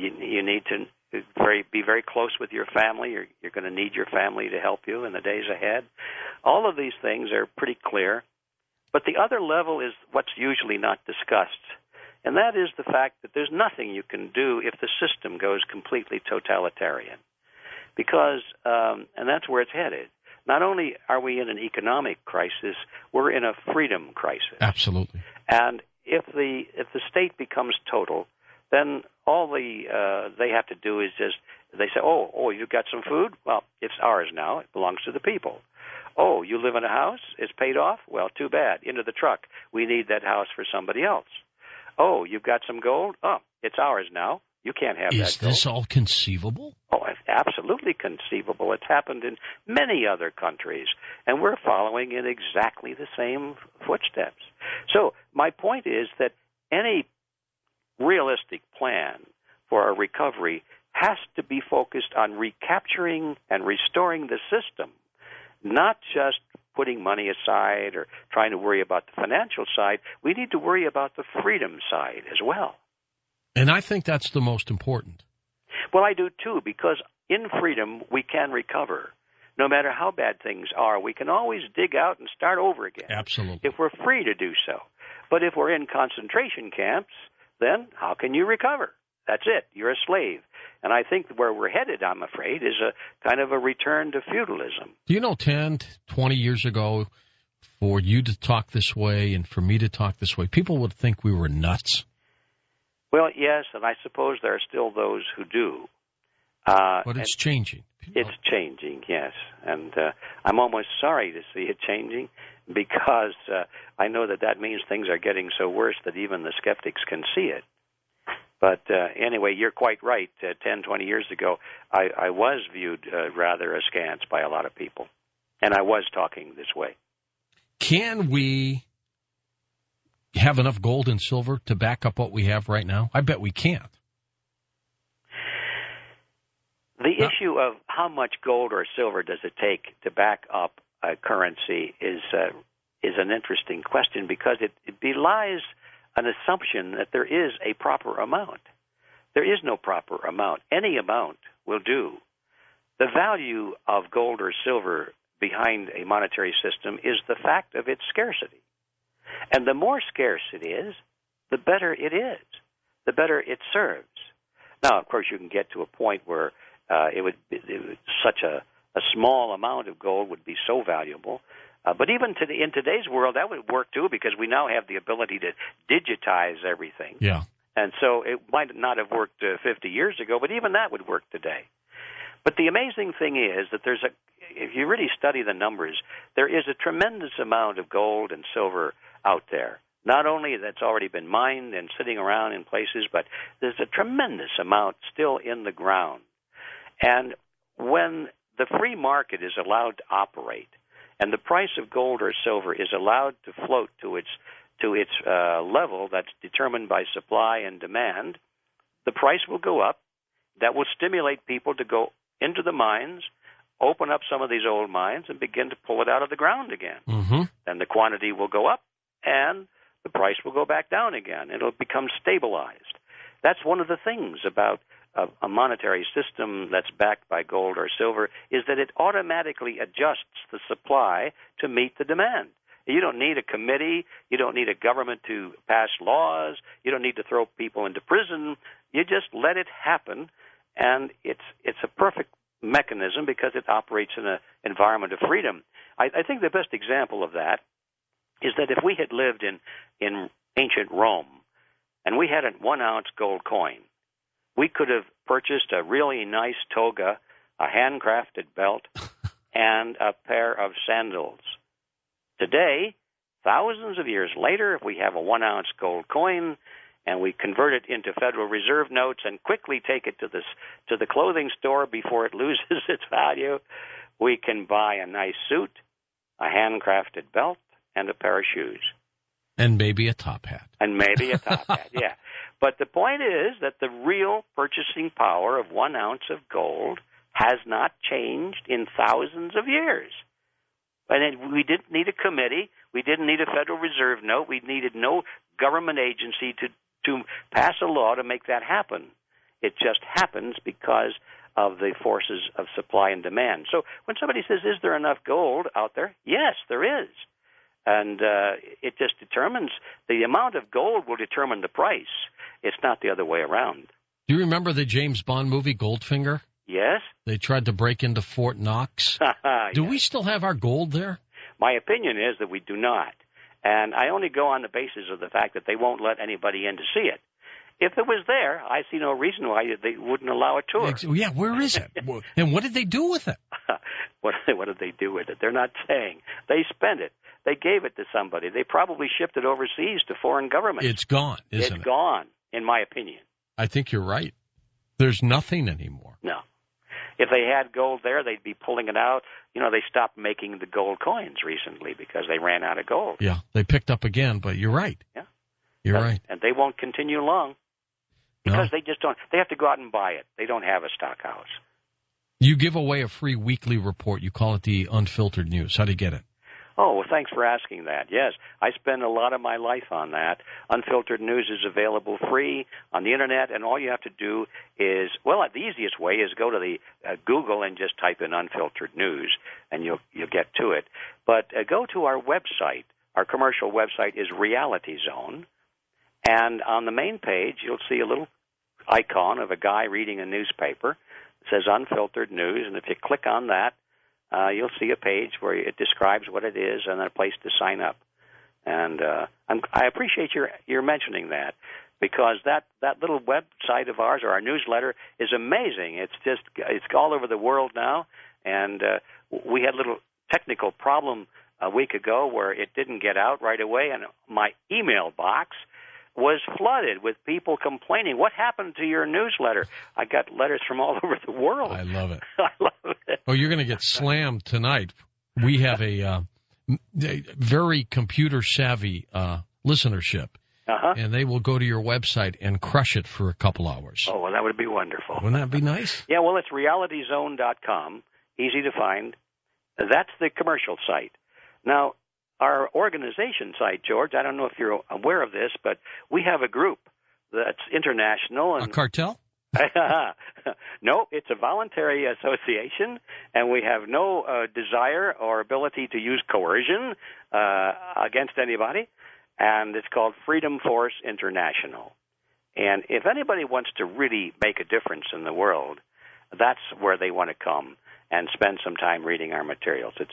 very close with your family. You're going to need your family to help you in the days ahead. All of these things are pretty clear. But the other level is what's usually not discussed, and that is the fact that there's nothing you can do if the system goes completely totalitarian. Because, and that's where it's headed. Not only are we in an economic crisis, we're in a freedom crisis.
Absolutely.
And if the state becomes total, then all they have to do is just, they say, oh, you got some food? Well, it's ours now. It belongs to the people. Oh, you live in a house? It's paid off? Well, too bad. Into the truck. We need that house for somebody else. Oh, you've got some gold? Oh, it's ours now. You can't have that gold.
Is this all conceivable?
Oh, it's absolutely conceivable. It's happened in many other countries, and we're following in exactly the same footsteps. So my point is that any realistic plan for a recovery has to be focused on recapturing and restoring the system, not just putting money aside or trying to worry about the financial side. We need to worry about the freedom side as well.
And I think that's the most important.
Well, I do too, because in freedom we can recover. No matter how bad things are, we can always dig out and start over again.
Absolutely.
If we're free to do so. But if we're in concentration camps, then how can you recover? That's it. You're a slave. And I think where we're headed, I'm afraid, is a kind of a return to feudalism.
Do you know 10, 20 years ago, for you to talk this way and for me to talk this way, people would think we were nuts?
Well, yes, and I suppose there are still those who do.
But it's changing.
It's changing, yes. And I'm almost sorry to see it changing because I know that means things are getting so worse that even the skeptics can see it. But anyway, you're quite right. 10, 20 years ago, I was viewed rather askance by a lot of people, and I was talking this way.
Can we have enough gold and silver to back up what we have right now? I bet we can't.
The issue of how much gold or silver does it take to back up a currency is an interesting question because it belies an assumption that there is a proper amount. There is no proper amount. Any amount will do. The value of gold or silver behind a monetary system is the fact of its scarcity. And the more scarce it is, the better it is, the better it serves. Now, of course, you can get to a point where such a small amount of gold would be so valuable. But even in today's world, that would work, too, because we now have the ability to digitize everything.
Yeah.
And so it might not have worked 50 years ago, but even that would work today. But the amazing thing is that if you really study the numbers, there is a tremendous amount of gold and silver out there. Not only that's already been mined and sitting around in places, but there's a tremendous amount still in the ground. And when the free market is allowed to operate, and the price of gold or silver is allowed to float to its level that's determined by supply and demand, the price will go up. That will stimulate people to go into the mines, open up some of these old mines, and begin to pull it out of the ground again.
Mm-hmm.
Then the quantity will go up, and the price will go back down again. It'll become stabilized. That's one of the things about a monetary system that's backed by gold or silver, is that it automatically adjusts the supply to meet the demand. You don't need a committee. You don't need a government to pass laws. You don't need to throw people into prison. You just let it happen, and it's a perfect mechanism because it operates in an environment of freedom. I think the best example of that is that if we had lived in ancient Rome and we had a 1-ounce gold coin, we could have purchased a really nice toga, a handcrafted belt, and a pair of sandals. Today, thousands of years later, if we have a 1-ounce gold coin and we convert it into Federal Reserve notes and quickly take it to the clothing store before it loses its value, we can buy a nice suit, a handcrafted belt, and a pair of shoes.
And maybe a top hat.
And maybe a top hat, yeah. But the point is that the real purchasing power of 1 ounce of gold has not changed in thousands of years. And we didn't need a committee. We didn't need a Federal Reserve note. We needed no government agency to pass a law to make that happen. It just happens because of the forces of supply and demand. So when somebody says, is there enough gold out there? Yes, there is. And it just determines, the amount of gold will determine the price. It's not the other way around.
Do you remember the James Bond movie Goldfinger?
Yes.
They tried to break into Fort Knox. Do we still have our gold there?
My opinion is that we do not. And I only go on the basis of the fact that they won't let anybody in to see it. If it was there, I see no reason why they wouldn't allow a tour.
Yeah, where is it? And what did they do with it?
What did they do with it? They're not saying. They spent it. They gave it to somebody. They probably shipped it overseas to foreign governments.
It's gone, isn't it?
It's gone, in my opinion.
I think you're right. There's nothing anymore.
No. If they had gold there, they'd be pulling it out. You know, they stopped making the gold coins recently because they ran out of gold.
Yeah, they picked up again, but you're right.
Yeah.
You're right.
And they won't continue long because they just don't. They have to go out and buy it. They don't have a stock house.
You give away a free weekly report. You call it the Unfiltered News. How do you get it?
Oh, well, thanks for asking that. Yes, I spend a lot of my life on that. Unfiltered News is available free on the Internet, and all you have to do is, well, the easiest way is go to the Google and just type in Unfiltered News, and you'll get to it. But go to our website. Our commercial website is Reality Zone, and on the main page, you'll see a little icon of a guy reading a newspaper. It says Unfiltered News, and if you click on that, you'll see a page where it describes what it is and a place to sign up. And I appreciate your mentioning that, because that little website of ours, or our newsletter, is amazing. It's all over the world now, and we had a little technical problem a week ago where it didn't get out right away, and my email box was flooded with people complaining, what happened to your newsletter? I got letters from all over the world.
I love it.
I love it.
Oh, you're going to get slammed tonight. We have a very computer-savvy listenership, and they will go to your website and crush it for a couple hours.
Oh, well, that would be wonderful.
Wouldn't that be nice?
Yeah, well, it's realityzone.com, easy to find. That's the commercial site. Now, our organization site, George, I don't know if you're aware of this, but we have a group that's international. And
a cartel?
No, it's a voluntary association, and we have no desire or ability to use coercion against anybody, and it's called Freedom Force International. And if anybody wants to really make a difference in the world, that's where they want to come and spend some time reading our materials. It's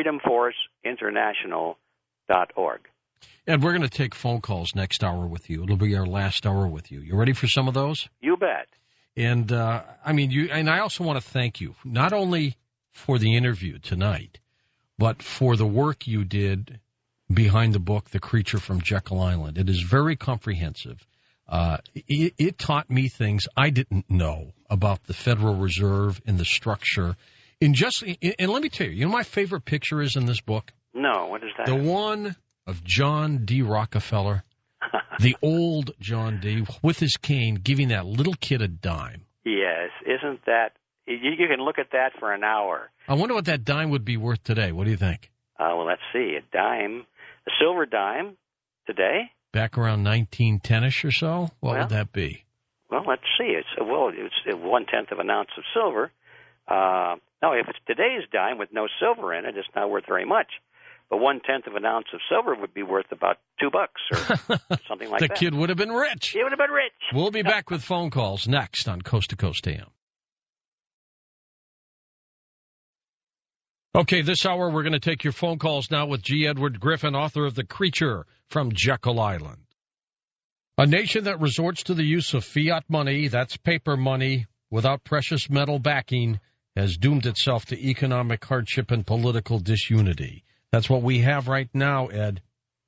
freedomforceinternational.org.
And we're going to take phone calls next hour with you. It'll be our last hour with you. You ready for some of those?
You bet.
And, I also want to thank you, not only for the interview tonight, but for the work you did behind the book, The Creature from Jekyll Island. It is very comprehensive. It taught me things I didn't know about the Federal Reserve and the structure. And let me tell you, my favorite picture is in this book?
No, what is that?
The one of John D. Rockefeller, the old John D. with his cane giving that little kid a dime.
Yes, isn't that, you can look at that for an hour.
I wonder what that dime would be worth today. What do you think?
Well, let's see, a silver dime today?
Back around 1910-ish or so? What would that be?
Well, let's see. It's 1/10 of an ounce of silver. Now, if it's today's dime with no silver in it, it's not worth very much. But 1/10 of an ounce of silver would be worth about $2 or something like that.
The kid would have been rich.
He would have been rich.
We'll be back with phone calls next on Coast to Coast AM. Okay, this hour we're going to take your phone calls now with G. Edward Griffin, author of The Creature from Jekyll Island. A nation that resorts to the use of fiat money, that's paper money, without precious metal backing, has doomed itself to economic hardship and political disunity. That's what we have right now, Ed.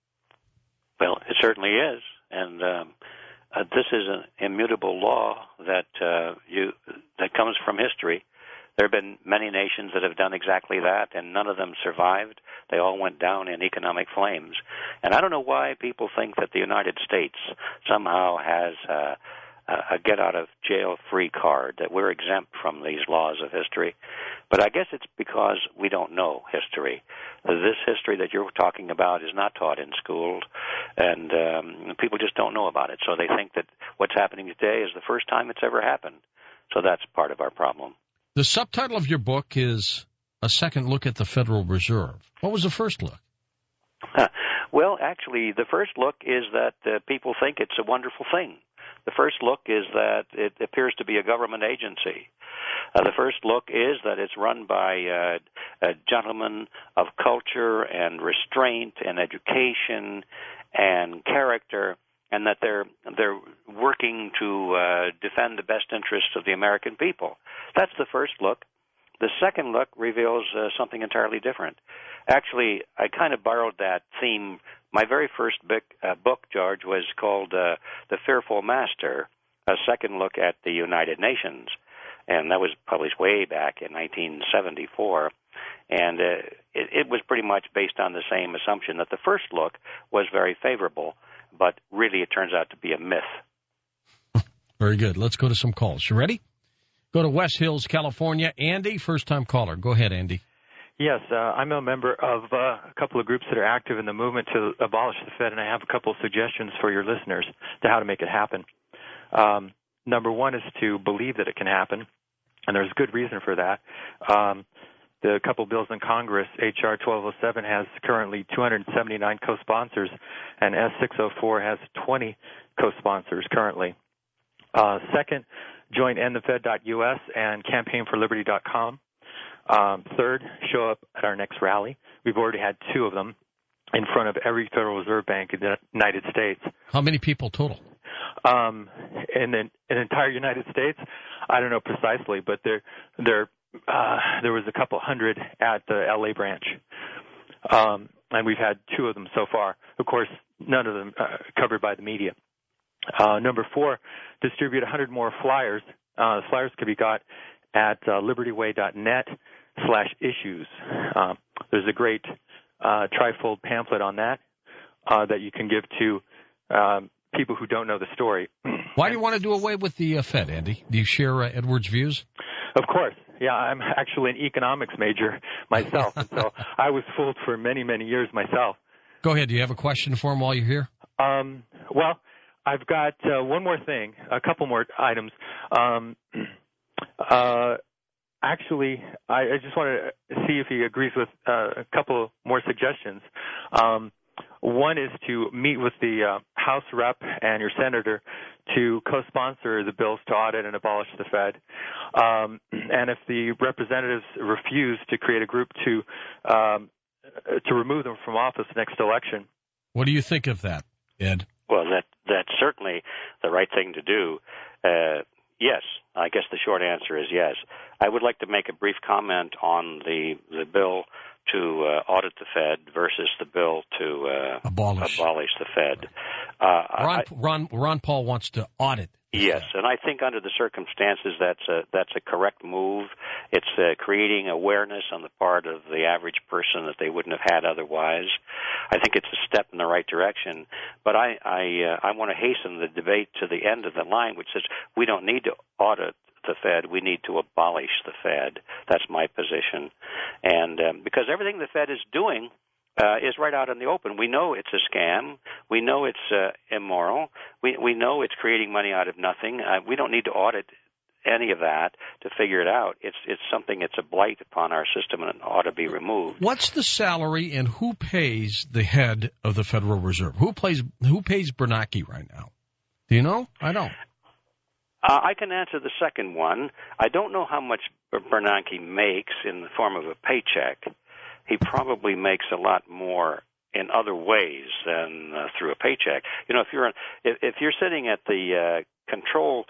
Well, it certainly is. And this is an immutable law that comes from history. There have been many nations that have done exactly that, and none of them survived. They all went down in economic flames. And I don't know why people think that the United States somehow has a get-out-of-jail-free card, that we're exempt from these laws of history. But I guess it's because we don't know history. This history that you're talking about is not taught in schools, and people just don't know about it. So they think that what's happening today is the first time it's ever happened. So that's part of our problem.
The subtitle of your book is A Second Look at the Federal Reserve. What was the first look?
Well, actually, the first look is that people think it's a wonderful thing. The first look is that it appears to be a government agency. The first look is that it's run by gentlemen of culture and restraint and education and character, and that they're working to defend the best interests of the American people. That's the first look. The second look reveals something entirely different. Actually, I kind of borrowed that theme. My very first book, George, was called The Fearful Master, A Second Look at the United Nations. And that was published way back in 1974. And it was pretty much based on the same assumption that the first look was very favorable, but really it turns out to be a myth.
Very good. Let's go to some calls. You ready? Go to West Hills, California. Andy, first-time caller. Go ahead, Andy.
Yes, I'm a member of a couple of groups that are active in the movement to abolish the Fed, and I have a couple of suggestions for your listeners to how to make it happen. Number one is to believe that it can happen, and there's good reason for that. The couple bills in Congress, H.R. 1207 has currently 279 co-sponsors, and S604 has 20 co-sponsors currently. Second, join endthefed.us and campaignforliberty.com. Third, show up at our next rally. We've already had 2 of them in front of every Federal Reserve Bank in the United States.
How many people total?
In the entire United States, I don't know precisely, but there was a couple hundred at the LA branch, and we've had 2 of them so far. Of course, none of them covered by the media. Number 4, distribute 100 more flyers. Flyers can be got at libertyway.net/issues. There's a great trifold pamphlet on that you can give to people who don't know the story.
Why do you want to do away with the Fed, Andy? Do you share Edward's views?
Of course. Yeah, I'm actually an economics major myself, and so I was fooled for many, many years myself.
Go ahead. Do you have a question for him while you're here?
Well, I've got one more thing, a couple more items. Actually, I just want to see if he agrees with a couple more suggestions. One is to meet with the House rep and your senator to co-sponsor the bills to audit and abolish the Fed. And if the representatives refuse, to create a group to remove them from office next election.
What do you think of that, Ed?
Well, that's certainly the right thing to do. Yes, I guess the short answer is yes. I would like to make a brief comment on the bill to audit the Fed versus the bill to abolish the Fed.
Ron Paul wants to audit.
Yes, and I think under the circumstances that's a correct move. It's creating awareness on the part of the average person that they wouldn't have had otherwise. I think it's a step in the right direction, but I want to hasten the debate to the end of the line, which says we don't need to audit the Fed. We need to abolish the Fed. That's my position, and because everything the Fed is doing is right out in the open. We know it's a scam. We know it's immoral. We know it's creating money out of nothing. We don't need to audit any of that to figure it out. It's something. It's a blight upon our system, and it ought to be removed.
What's the salary, and who pays the head of the Federal Reserve? Who pays Bernanke right now? Do you know? I don't.
I can answer the second one. I don't know how much Bernanke makes in the form of a paycheck. He probably makes a lot more in other ways than through a paycheck. You know, if you're sitting at the control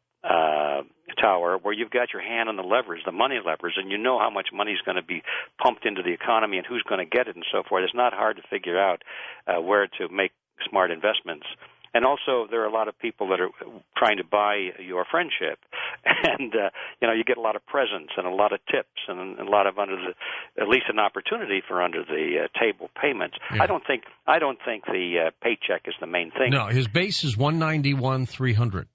tower where you've got your hand on the levers, the money levers, and you know how much money is going to be pumped into the economy and who's going to get it and so forth, it's not hard to figure out where to make smart investments. And also, there are a lot of people that are trying to buy your friendship, and you get a lot of presents and a lot of tips and a lot of at least an opportunity for under the table payments. Yeah. I don't think the paycheck is the main thing.
No, his base is $191,300.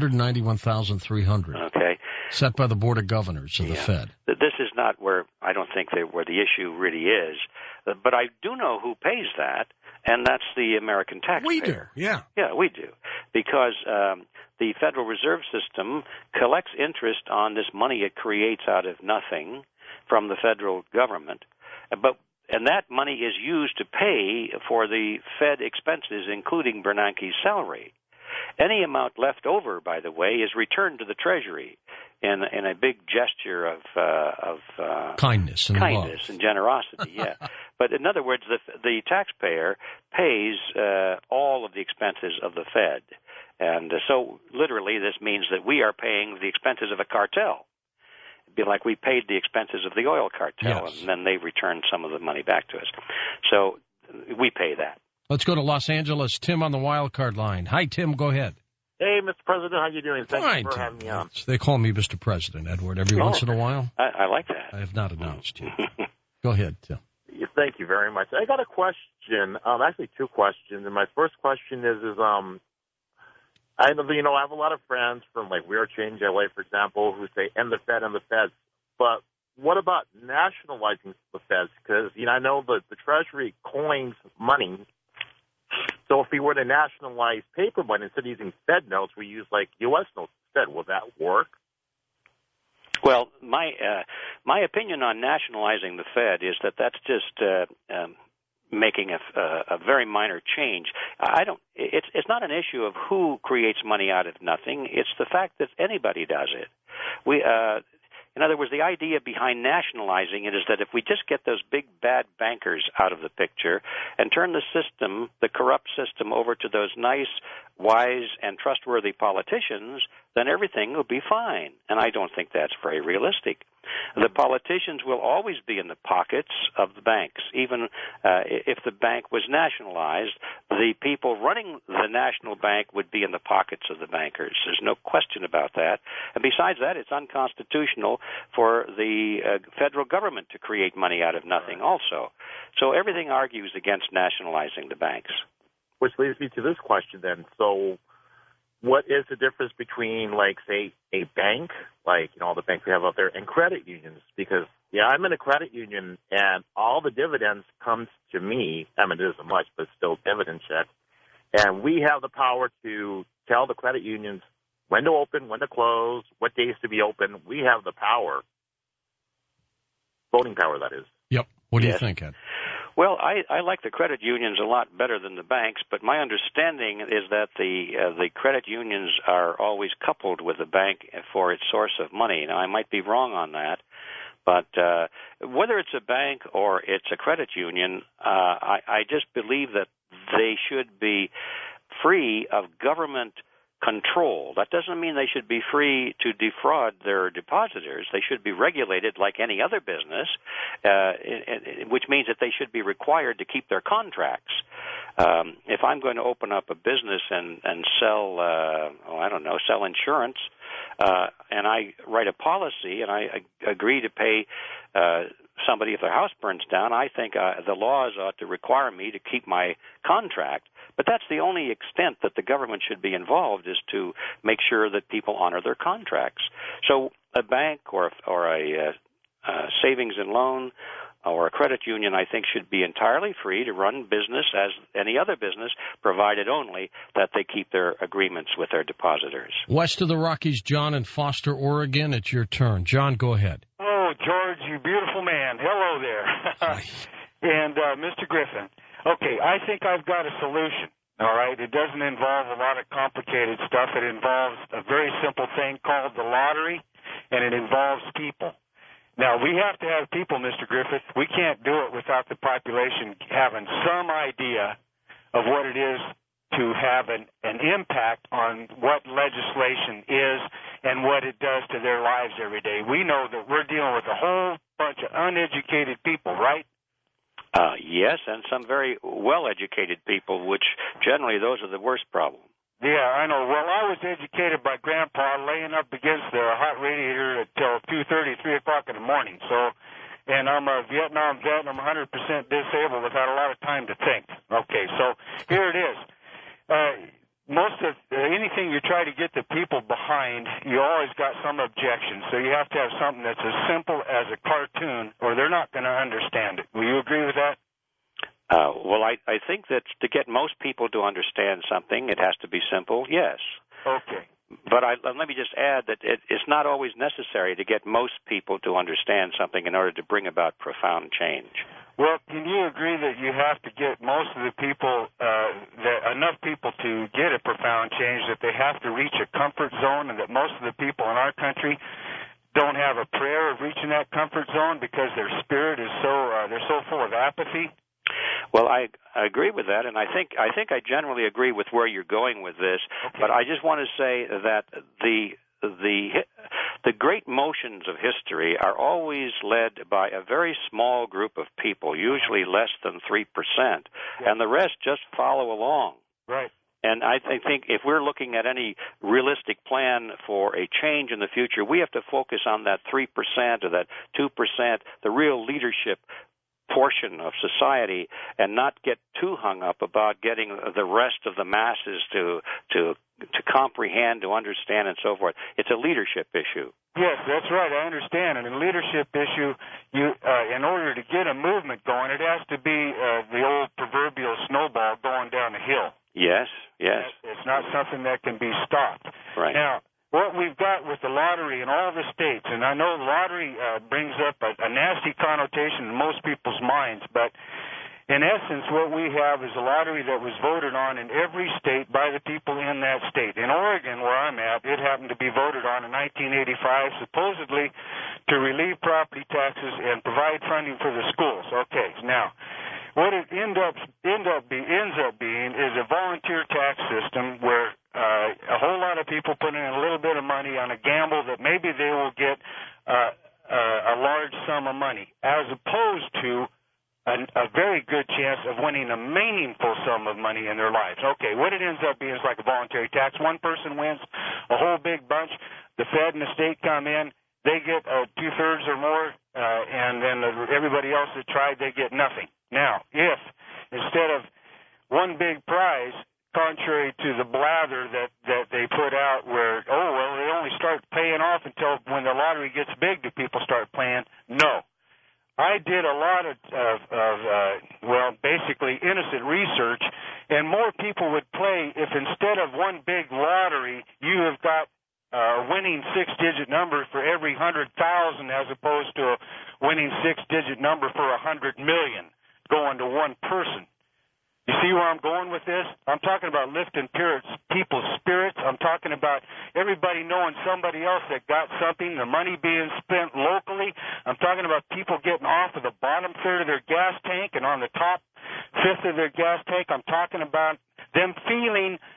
$191,300.
Okay.
Set by the Board of Governors of the Fed.
This is not where I don't think where the issue really is, but I do know who pays that. And that's the American taxpayer.
We do, yeah.
Yeah, we do. Because the Federal Reserve System collects interest on this money it creates out of nothing from the federal government. And that money is used to pay for the Fed expenses, including Bernanke's salary. Any amount left over, by the way, is returned to the Treasury in a big gesture of
kindness and
generosity. Yeah, but in other words, the taxpayer pays all of the expenses of the Fed, and so literally this means that we are paying the expenses of a cartel. It'd be like we paid the expenses of the oil cartel,
yes.
And then they return some of the money back to us. So we pay that.
Let's go to Los Angeles. Tim on the wild card line. Hi, Tim. Go ahead.
Hey, Mr. President. How you doing?
Fine,
for having me on.
They call me Mr. President, Edward, every once in a while.
I like that.
I have not announced you. Go ahead, Tim.
Thank you very much. I got a question, actually two questions. And my first question is I have a lot of friends from like We Are Change LA, for example, who say, end the Fed, end the Feds. But what about nationalizing the Feds? Because, I know the Treasury coins money. So if we were to nationalize paper money, instead of using Fed notes, we use like U.S. notes instead. Will that work?
Well, my opinion on nationalizing the Fed is that that's just making a very minor change. It's not an issue of who creates money out of nothing. It's the fact that anybody does it. In other words, the idea behind nationalizing it is that if we just get those big bad bankers out of the picture and turn the system, the corrupt system, over to those nice, wise, and trustworthy politicians, then everything will be fine. And I don't think that's very realistic. The politicians will always be in the pockets of the banks. Even if the bank was nationalized, the people running the national bank would be in the pockets of the bankers. There's no question about that. And besides that, it's unconstitutional for the federal government to create money out of nothing also. So everything argues against nationalizing the banks.
Which leads me to this question then. So what is the difference between, like, say, a bank, like, all the banks we have out there, and credit unions? Because, I'm in a credit union, and all the dividends comes to me. I mean, it isn't much, but still dividend check. And we have the power to tell the credit unions when to open, when to close, what days to be open. We have the power. Voting power, that is.
Yep. What do you think, Ed?
Well, I like the credit unions a lot better than the banks, but my understanding is that the credit unions are always coupled with the bank for its source of money. Now, I might be wrong on that, but whether it's a bank or it's a credit union, I just believe that they should be free of government control. That doesn't mean they should be free to defraud their depositors. They should be regulated like any other business, which means that they should be required to keep their contracts. If I'm going to open up a business and sell, sell insurance, and I write a policy and I agree to pay somebody if their house burns down, I think the laws ought to require me to keep my contract. But that's the only extent that the government should be involved, is to make sure that people honor their contracts. So a bank or a savings and loan or a credit union, I think, should be entirely free to run business as any other business, provided only that they keep their agreements with their depositors.
West of the Rockies, John in Foster, Oregon. It's your turn. John, go ahead.
Oh, George, you beautiful man. Hello there. And Mr. Griffin. Okay, I think I've got a solution, all right? It doesn't involve a lot of complicated stuff. It involves a very simple thing called the lottery, and it involves people. Now, we have to have people, Mr. Griffith. We can't do it without the population having some idea of what it is to have an impact on what legislation is and what it does to their lives every day. We know that we're dealing with a whole bunch of uneducated people, right?
Yes, and some very well-educated people, which generally those are the worst problem.
Yeah, I know. Well, I was educated by Grandpa laying up against the hot radiator until 2:30, 3 o'clock in the morning. So, and I'm a Vietnam vet, and I'm 100% disabled without a lot of time to think. Okay, so here it is. Most of anything you try to get the people behind, you always got some objection. So you have to have something that's as simple as a cartoon, or they're not going to understand it. Will you agree with that?
Well, I think that to get most people to understand something, it has to be simple, yes.
Okay.
But let me just add that it's not always necessary to get most people to understand something in order to bring about profound change.
Well, can you agree that you have to get most of the people, enough people to get a profound change, that they have to reach a comfort zone, and that most of the people in our country don't have a prayer of reaching that comfort zone because their spirit is they're so full of apathy?
Well, I agree with that, and I think I generally agree with where you're going with this. Okay. But I just want to say that the great motions of history are always led by a very small group of people, usually less than 3%, and the rest just follow along.
Right.
And I think if we're looking at any realistic plan for a change in the future, we have to focus on that 3% or that 2%, the real leadership portion of society, and not get too hung up about getting the rest of the masses to comprehend, to understand, and so forth. It's a leadership issue.
Yes, that's right. I understand. And a leadership issue, in order to get a movement going, it has to be the old proverbial snowball going down a hill.
Yes, yes.
It's not something that can be stopped.
Right.
Now, what we've got with the lottery in all the states, and I know the lottery brings up a nasty connotation in most people's minds, but in essence what we have is a lottery that was voted on in every state by the people in that state. In Oregon, where I'm at, it happened to be voted on in 1985, supposedly to relieve property taxes and provide funding for the schools. Okay, now, what it ends up being is a volunteer tax system where a whole lot of people put in a little bit of money on a gamble that maybe they will get a large sum of money, as opposed to a very good chance of winning a meaningful sum of money in their lives. Okay, what it ends up being is like a voluntary tax. One person wins a whole big bunch. The Fed and the state come in. They get 2/3 or more, and then everybody else that tried, they get nothing. Now, if instead of one big prize, contrary to the blather that they put out where, they only start paying off until when the lottery gets big do people start playing, no. I did a lot of basically innocent research, and more people would play if instead of one big lottery, you have got a winning 6-digit number for every 100,000 as opposed to a winning 6-digit number for 100 million going to one person. You see where I'm going with this? I'm talking about lifting people's spirits. I'm talking about everybody knowing somebody else that got something, the money being spent locally. I'm talking about people getting off of the bottom third of their gas tank and on the top fifth of their gas tank. I'm talking about them feeling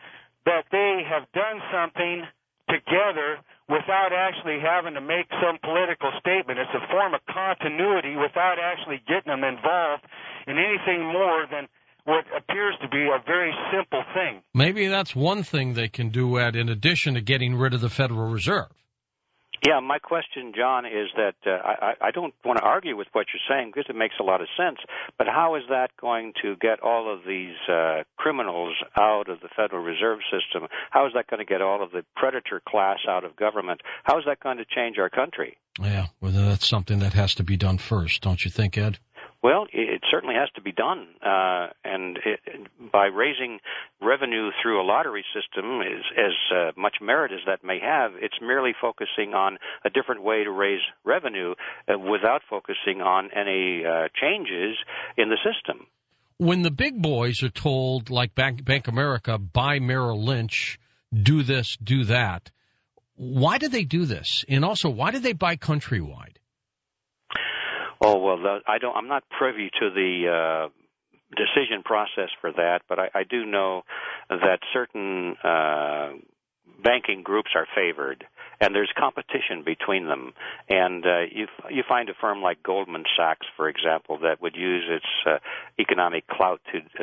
that they have done something together without actually having to make some political statement. It's a form of continuity without actually getting them involved in anything more than what appears to be a very simple thing.
Maybe that's one thing they can do, Ed, in addition to getting rid of the Federal Reserve.
Yeah, my question, John, is that I don't want to argue with what you're saying because it makes a lot of sense, but how is that going to get all of these criminals out of the Federal Reserve System? How is that going to get all of the predator class out of government? How is that going to change our country?
Yeah, well, that's something that has to be done first, don't you think, Ed?
Well, it certainly has to be done, and by raising revenue through a lottery system, as much merit as that may have, it's merely focusing on a different way to raise revenue without focusing on any changes in the system.
When the big boys are told, like Bank America, buy Merrill Lynch, do this, do that, why do they do this? And also, why do they buy Countrywide?
Oh, well, I'm not privy to the decision process for that, but I do know that certain banking groups are favored, and there's competition between them. And you find a firm like Goldman Sachs, for example, that would use its economic clout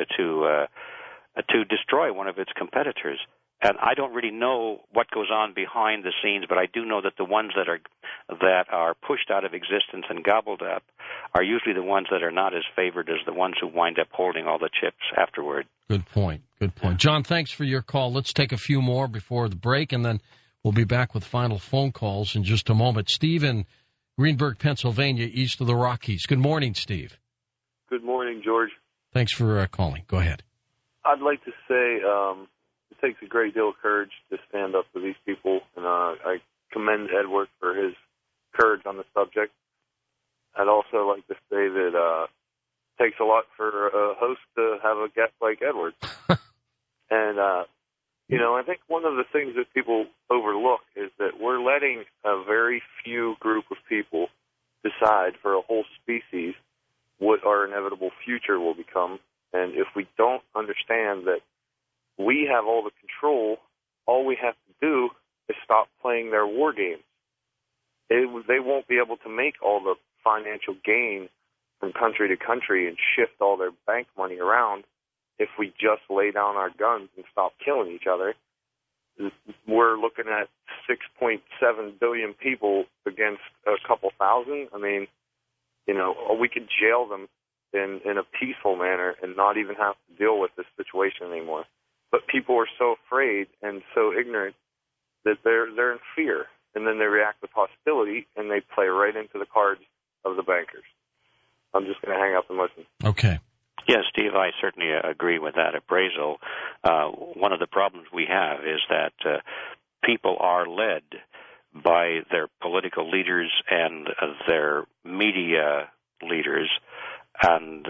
to destroy one of its competitors. And I don't really know what goes on behind the scenes, but I do know that the ones that are pushed out of existence and gobbled up are usually the ones that are not as favored as the ones who wind up holding all the chips afterward.
Good point. Good point. John, thanks for your call. Let's take a few more before the break, and then we'll be back with final phone calls in just a moment. Steve in Greenburgh, Pennsylvania, east of the Rockies. Good morning, Steve.
Good morning, George.
Thanks for calling. Go ahead.
I'd like to say it takes a great deal of courage to stand up for these people, and I commend Edward for his courage on the subject. I'd also like to say that it takes a lot for a host to have a guest like Edward. And, I think one of the things that people overlook is that we're letting a very few group of people decide for a whole species what our inevitable future will become. And if we don't understand that we have all the control, all we have to do is stop playing their war games. They won't be able to make all the financial gain from country to country and shift all their bank money around if we just lay down our guns and stop killing each other. We're looking at 6.7 billion people against a couple thousand. I mean, we could jail them in a peaceful manner and not even have to deal with this situation anymore. But people are so afraid and so ignorant that they're in fear, and then they react with hostility, and they play right into the cards of the bankers. I'm just going to hang up and listen.
Okay.
Yes, Steve, I certainly agree with that appraisal. One of the problems we have is that people are led by their political leaders and their media leaders, and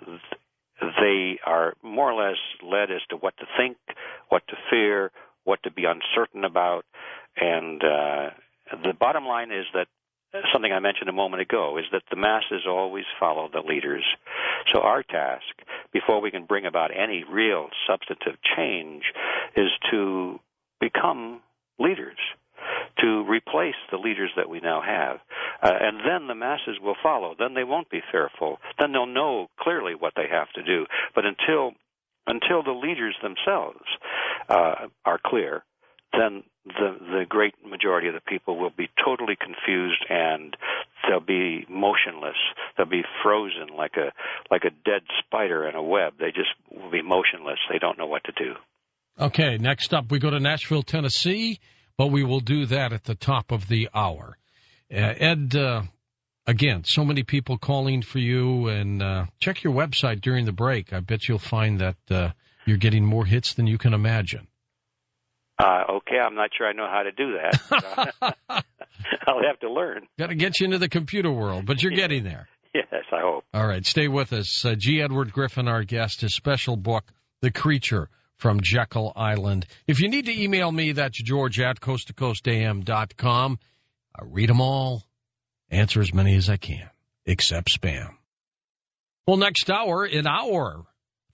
they are more or less led as to what to think, what to fear, what to be uncertain about. And the bottom line is that something I mentioned a moment ago is that the masses always follow the leaders. So our task, before we can bring about any real substantive change, is to become leaders, to replace the leaders that we now have. And then the masses will follow. Then they won't be fearful. Then they'll know clearly what they have to do. But until the leaders themselves are clear, then the great majority of the people will be totally confused, and they'll be motionless. They'll be frozen like a dead spider in a web. They just will be motionless. They don't know what to do.
Okay, next up we go to Nashville, Tennessee, but we will do that at the top of the hour. Ed, again, so many people calling for you, and check your website during the break. I bet you'll find that you're getting more hits than you can imagine.
Okay, I'm not sure I know how to do that. I'll have to learn.
Got to get you into the computer world, but you're getting there.
Yes, I hope.
All right, stay with us. G. Edward Griffin, our guest, his special book, The Creature from Jekyll Island. If you need to email me, that's George at coasttocoastam.com. I read them all, answer as many as I can, except spam. Well, next hour, in our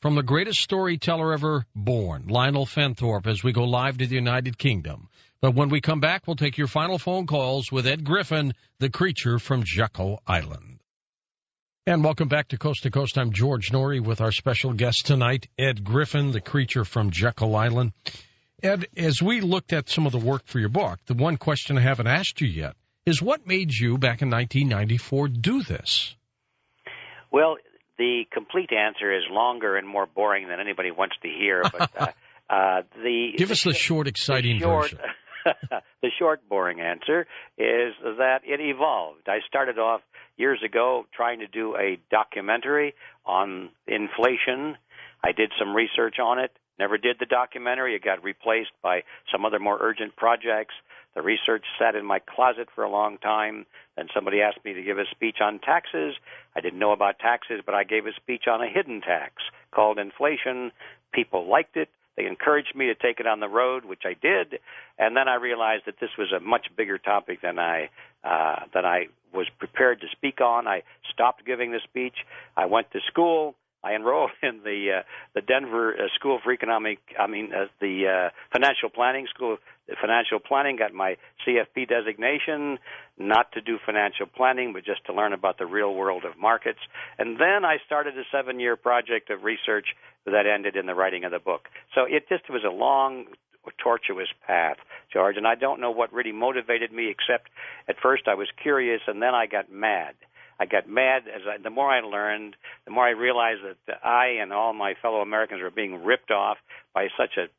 from the greatest storyteller ever born, Lionel Fenthorpe, as we go live to the United Kingdom. But when we come back, we'll take your final phone calls with Ed Griffin, the creature from Jekyll Island. And welcome back to Coast. I'm George Norrie with our special guest tonight, Ed Griffin, the creature from Jekyll Island. Ed, as we looked at some of the work for your book, the one question I haven't asked you yet is what made you, back in 1994, do this?
Well, the complete answer is longer and more boring than anybody wants to hear. But
Give us the short, exciting version.
The short, boring answer is that it evolved. I started off years ago trying to do a documentary on inflation. I did some research on it, never did the documentary. It got replaced by some other more urgent projects. The research sat in my closet for a long time. Then somebody asked me to give a speech on taxes. I didn't know about taxes, but I gave a speech on a hidden tax called inflation. People liked it. They encouraged me to take it on the road, which I did, and then I realized that this was a much bigger topic than I was prepared to speak on. I stopped giving the speech. I went to school. I enrolled in the Denver School for the Financial Planning School. Financial Planning, got my CFP designation, not to do financial planning, but just to learn about the real world of markets. And then I started a 7-year project of research that ended in the writing of the book. So it just was a long, tortuous path, George, and I don't know what really motivated me, except at first I was curious, and then I got mad. The more I learned, the more I realized that I and all my fellow Americans were being ripped off by such a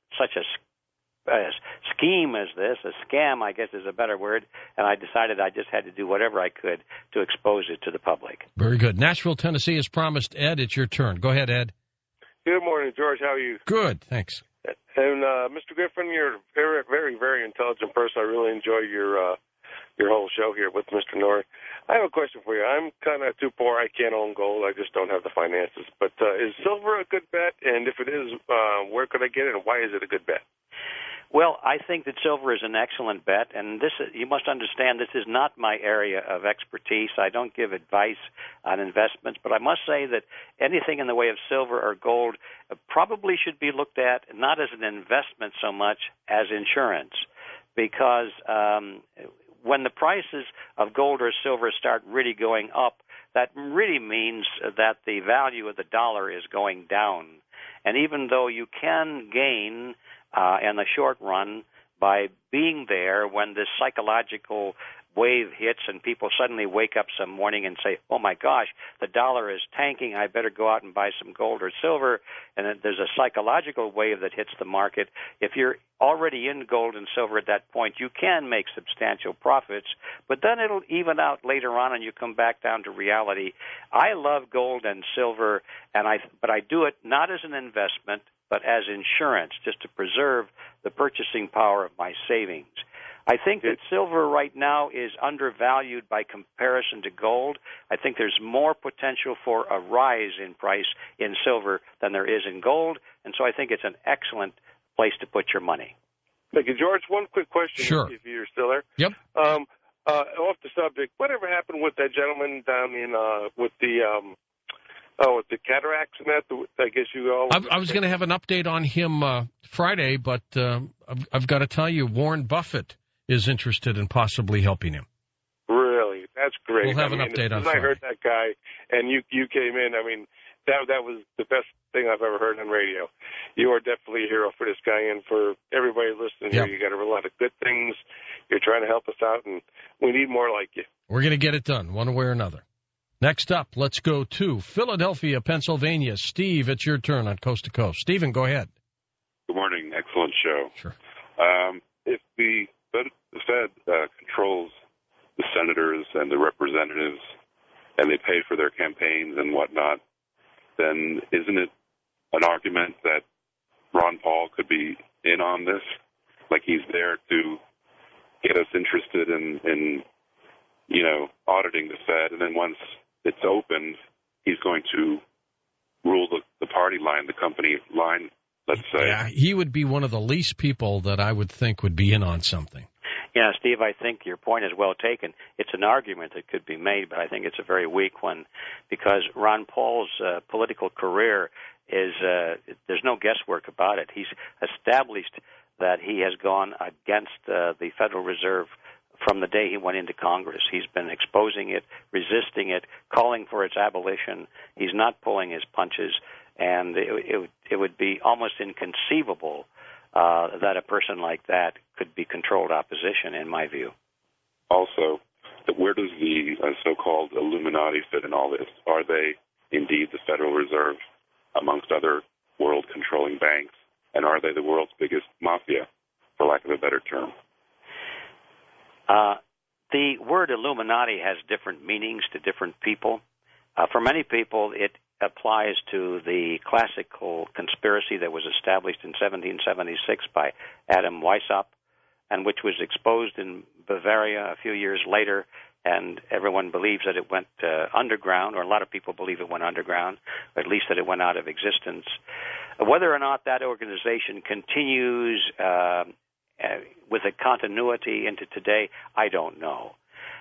scheme as this. A scam, I guess, is a better word, and I decided I just had to do whatever I could to expose it to the public.
Very good. Nashville, Tennessee is promised. Ed, it's your turn. Go ahead, Ed.
Good morning, George. How are you?
Good, thanks.
And Mr. Griffin, you're a very, very, very intelligent person. I really enjoy your whole show here with Mr. Norrie. I have a question for you. I'm kind of too poor. I can't own gold. I just don't have the finances. But is silver a good bet? And if it is, where could I get it, and why is it a good bet?
Well, I think that silver is an excellent bet, and you must understand this is not my area of expertise. I don't give advice on investments, but I must say that anything in the way of silver or gold probably should be looked at not as an investment so much as insurance, because when the prices of gold or silver start really going up, that really means that the value of the dollar is going down. And even though you can gain in the short run by being there when this psychological wave hits and people suddenly wake up some morning and say, oh my gosh, the dollar is tanking, I better go out and buy some gold or silver, and then there's a psychological wave that hits the market. If you're already in gold and silver at that point, you can make substantial profits, but then it'll even out later on and you come back down to reality. I love gold and silver, but I do it not as an investment, but as insurance, just to preserve the purchasing power of my savings. I think that silver right now is undervalued by comparison to gold. I think there's more potential for a rise in price in silver than there is in gold, and so I think it's an excellent place to put your money.
Thank you, George. One quick question,
sure,
if you're still there.
Yep.
Off the subject, whatever happened with that gentleman down in with the cataracts and that? I guess you all.
I was going to have an update on him Friday, but I've got to tell you, Warren Buffett is interested in possibly helping him.
Really? That's great.
We'll have an update on Friday.
I heard that guy, and you came in. I mean, that was the best thing I've ever heard on radio. You are definitely a hero for this guy and for everybody listening here. You got a lot of good things. You're trying to help us out, and we need more like you.
We're going to get it done, one way or another. Next up, let's go to Philadelphia, Pennsylvania. Steve, it's your turn on Coast to Coast. Stephen, go ahead.
Good morning. Excellent show.
Sure.
If the Fed controls the senators and the representatives and they pay for their campaigns and whatnot, then isn't it an argument that Ron Paul could be in on this? Like he's there to get us interested in auditing the Fed, and then once it's opened, he's going to rule the party line, the company line, let's say.
Yeah, he would be one of the least people that I would think would be in on something.
Yeah, Steve, I think your point is well taken. It's an argument that could be made, but I think it's a very weak one because Ron Paul's political career is there's no guesswork about it. He's established that he has gone against the Federal Reserve from the day he went into Congress. He's been exposing it, resisting it, calling for its abolition. He's not pulling his punches, and it would be almost inconceivable that a person like that could be controlled opposition, in my view.
Also, where does the so-called Illuminati fit in all this? Are they indeed the Federal Reserve, amongst other world-controlling banks? And are they the world's biggest mafia, for lack of a better term?
The word Illuminati has different meanings to different people. For many people, it applies to the classical conspiracy that was established in 1776 by Adam Weishaupt, and which was exposed in Bavaria a few years later, and everyone believes that it went underground, or a lot of people believe it went underground, or at least that it went out of existence. Whether or not that organization continues with a continuity into today, I don't know.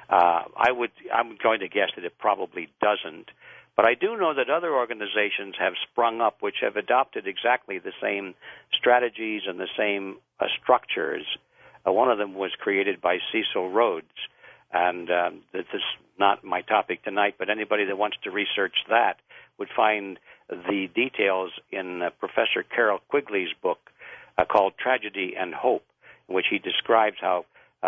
I'm going to guess that it probably doesn't. But I do know that other organizations have sprung up which have adopted exactly the same strategies and the same structures. One of them was created by Cecil Rhodes. And this is not my topic tonight, but anybody that wants to research that would find the details in Professor Carroll Quigley's book called Tragedy and Hope, in which he describes how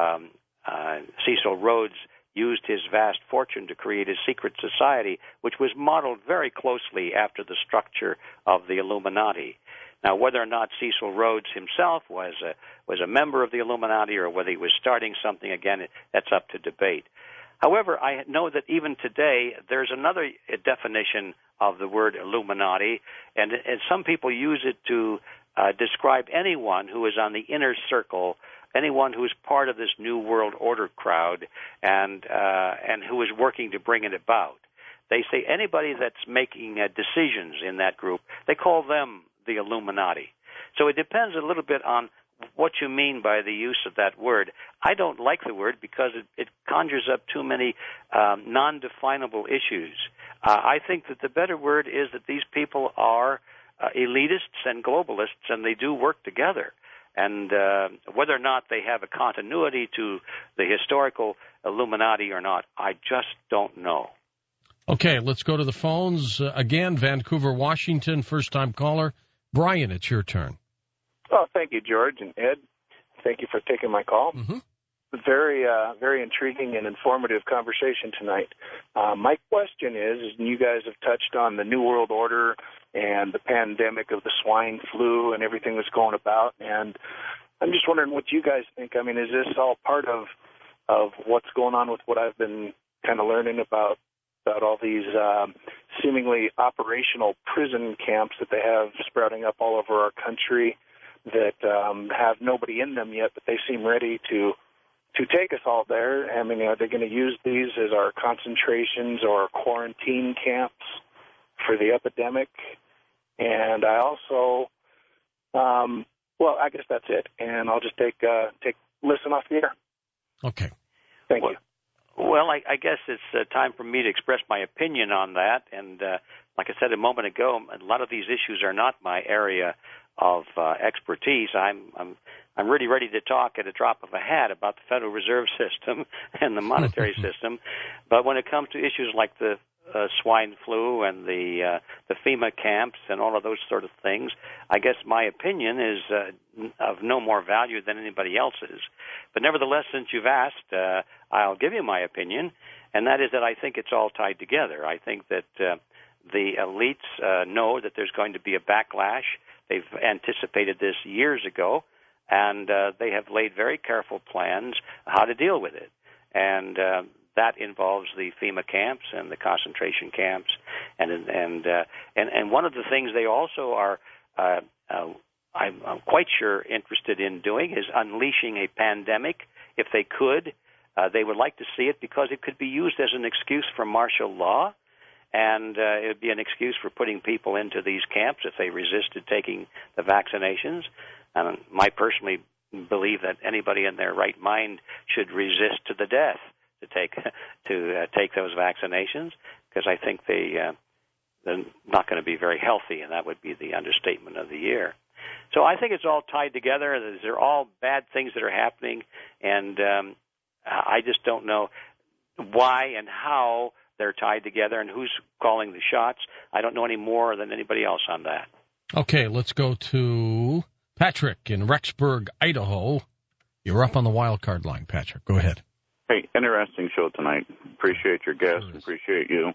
Cecil Rhodes used his vast fortune to create a secret society, which was modeled very closely after the structure of the Illuminati. Now, whether or not Cecil Rhodes himself was a member of the Illuminati or whether he was starting something, again, that's up to debate. However, I know that even today there's another definition of the word Illuminati, and some people use it to describe anyone who is on the inner circle, anyone who is part of this New World Order crowd, and who is working to bring it about. They say anybody that's making decisions in that group, they call them the Illuminati. So it depends a little bit on what you mean by the use of that word. I don't like the word because it conjures up too many non-definable issues. I think that the better word is that these people are elitists and globalists, and they do work together. And whether or not they have a continuity to the historical Illuminati or not, I just don't know.
Okay, let's go to the phones. Again, Vancouver, Washington, first-time caller. Brian, it's your turn.
Oh, thank you, George and Ed. Thank you for taking my call.
Mm-hmm.
Very intriguing and informative conversation tonight. My question is, and you guys have touched on the New World Order and the pandemic of the swine flu and everything that's going about, and I'm just wondering what you guys think. I mean, is this all part of what's going on with what I've been kind of learning about all these seemingly operational prison camps that they have sprouting up all over our country that have nobody in them yet, but they seem ready to take us all there? I mean, are they going to use these as our concentrations or quarantine camps for the epidemic? And I also, well, I guess that's it, and I'll just listen off the air.
Okay.
Thank you.
Well, I guess it's time for me to express my opinion on that. And like I said a moment ago, a lot of these issues are not my area of expertise. I'm really ready to talk at a drop of a hat about the Federal Reserve System and the monetary system. But when it comes to issues like the swine flu and the FEMA camps and all of those sort of things, I guess my opinion is of no more value than anybody else's. But nevertheless, since you've asked, I'll give you my opinion, and that is that I think it's all tied together. I think that the elites know that there's going to be a backlash. They've anticipated this years ago, and they have laid very careful plans how to deal with it. And that involves the FEMA camps and the concentration camps, and one of the things they also are, I'm quite sure, interested in doing is unleashing a pandemic. If they could, they would like to see it because it could be used as an excuse for martial law, and it would be an excuse for putting people into these camps if they resisted taking the vaccinations. And I personally believe that anybody in their right mind should resist to the death to take those vaccinations, because I think they're not going to be very healthy, and that would be the understatement of the year. So I think it's all tied together. They're all bad things that are happening, and I just don't know why and how they're tied together and who's calling the shots. I don't know any more than anybody else on that. Okay, let's go to Patrick in Rexburg, Idaho. You're up on the wild card line, Patrick. Go ahead.
Hey, interesting show tonight. Appreciate your guests. Appreciate you.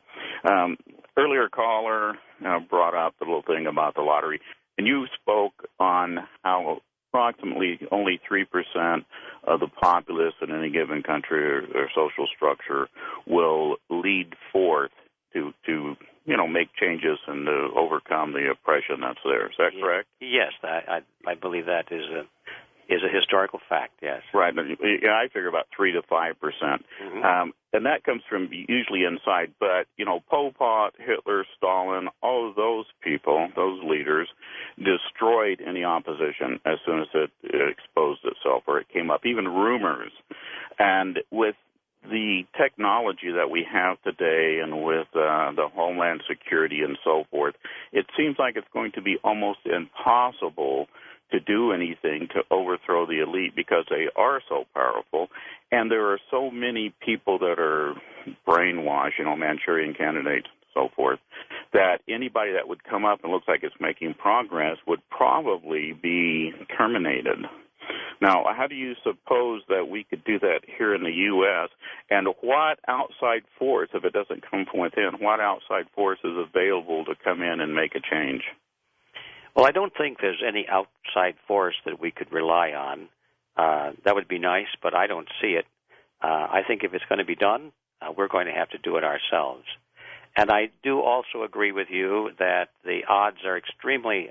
Earlier caller brought up the little thing about the lottery, and you spoke on how approximately only 3% of the populace in any given country or social structure will lead forth to make changes and to overcome the oppression that's there. Is that correct?
Yes, I believe that is a historical fact, yes.
Right. Yeah, I figure about 3 to 5%. Mm-hmm. And that comes from usually inside. But, Pol Pot, Hitler, Stalin, all of those people, those leaders, destroyed any opposition as soon as it exposed itself or it came up, even rumors. And with the technology that we have today and with the Homeland Security and so forth, it seems like it's going to be almost impossible to do anything to overthrow the elite because they are so powerful. And there are so many people that are brainwashed, Manchurian candidates and so forth, that anybody that would come up and looks like it's making progress would probably be terminated. Now, how do you suppose that we could do that here in the U.S., and what outside force, if it doesn't come from within, what outside force is available to come in and make a change?
Well, I don't think there's any outside force that we could rely on. That would be nice, but I don't see it. I think if it's going to be done, we're going to have to do it ourselves. And I do also agree with you that the odds are extremely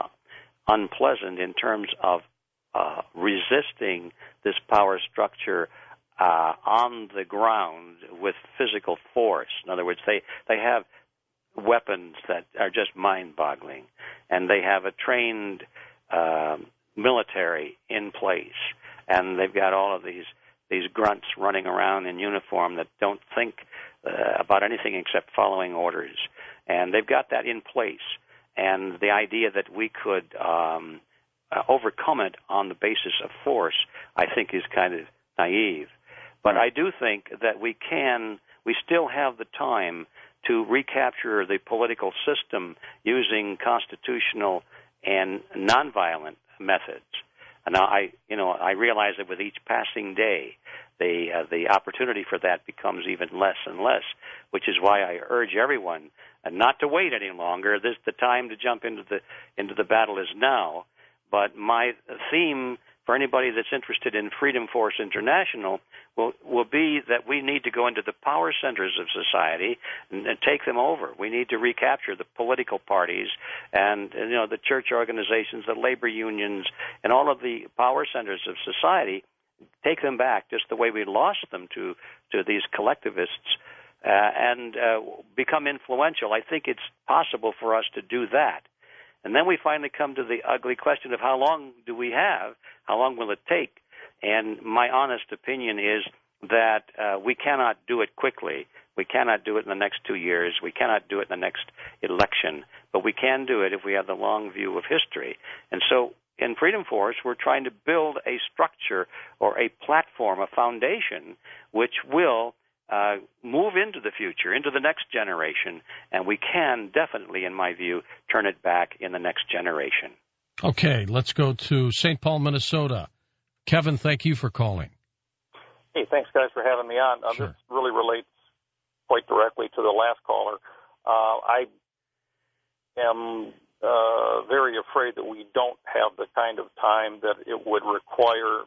unpleasant in terms of resisting this power structure on the ground with physical force. In other words, they have weapons that are just mind-boggling, and they have a trained military in place, and they've got all of these grunts running around in uniform that don't think about anything except following orders, and they've got that in place. And the idea that we could overcome it on the basis of force, I think, is kind of naive. But I do think that we still have the time to recapture the political system using constitutional and nonviolent methods. And now I realize that with each passing day, the opportunity for that becomes even less and less, which is why I urge everyone not to wait any longer. The time to jump into the battle is now. But my theme for anybody that's interested in Freedom Force International will be that we need to go into the power centers of society and take them over. We need to recapture the political parties and the church organizations, the labor unions, and all of the power centers of society, take them back just the way we lost them to these collectivists and become influential. I think it's possible for us to do that. And then we finally come to the ugly question of how long do we have? How long will it take? And my honest opinion is that we cannot do it quickly. We cannot do it in the next 2 years. We cannot do it in the next election. But we can do it if we have the long view of history. And so in Freedom Force, we're trying to build a structure or a platform, a foundation, which will move into the future, into the next generation, and we can definitely, in my view, turn it back in the next generation.
Okay, let's go to St. Paul, Minnesota. Kevin, thank you for calling.
Hey, thanks, guys, for having me on.
Sure.
This really relates quite directly to the last caller. I am very afraid that we don't have the kind of time that it would require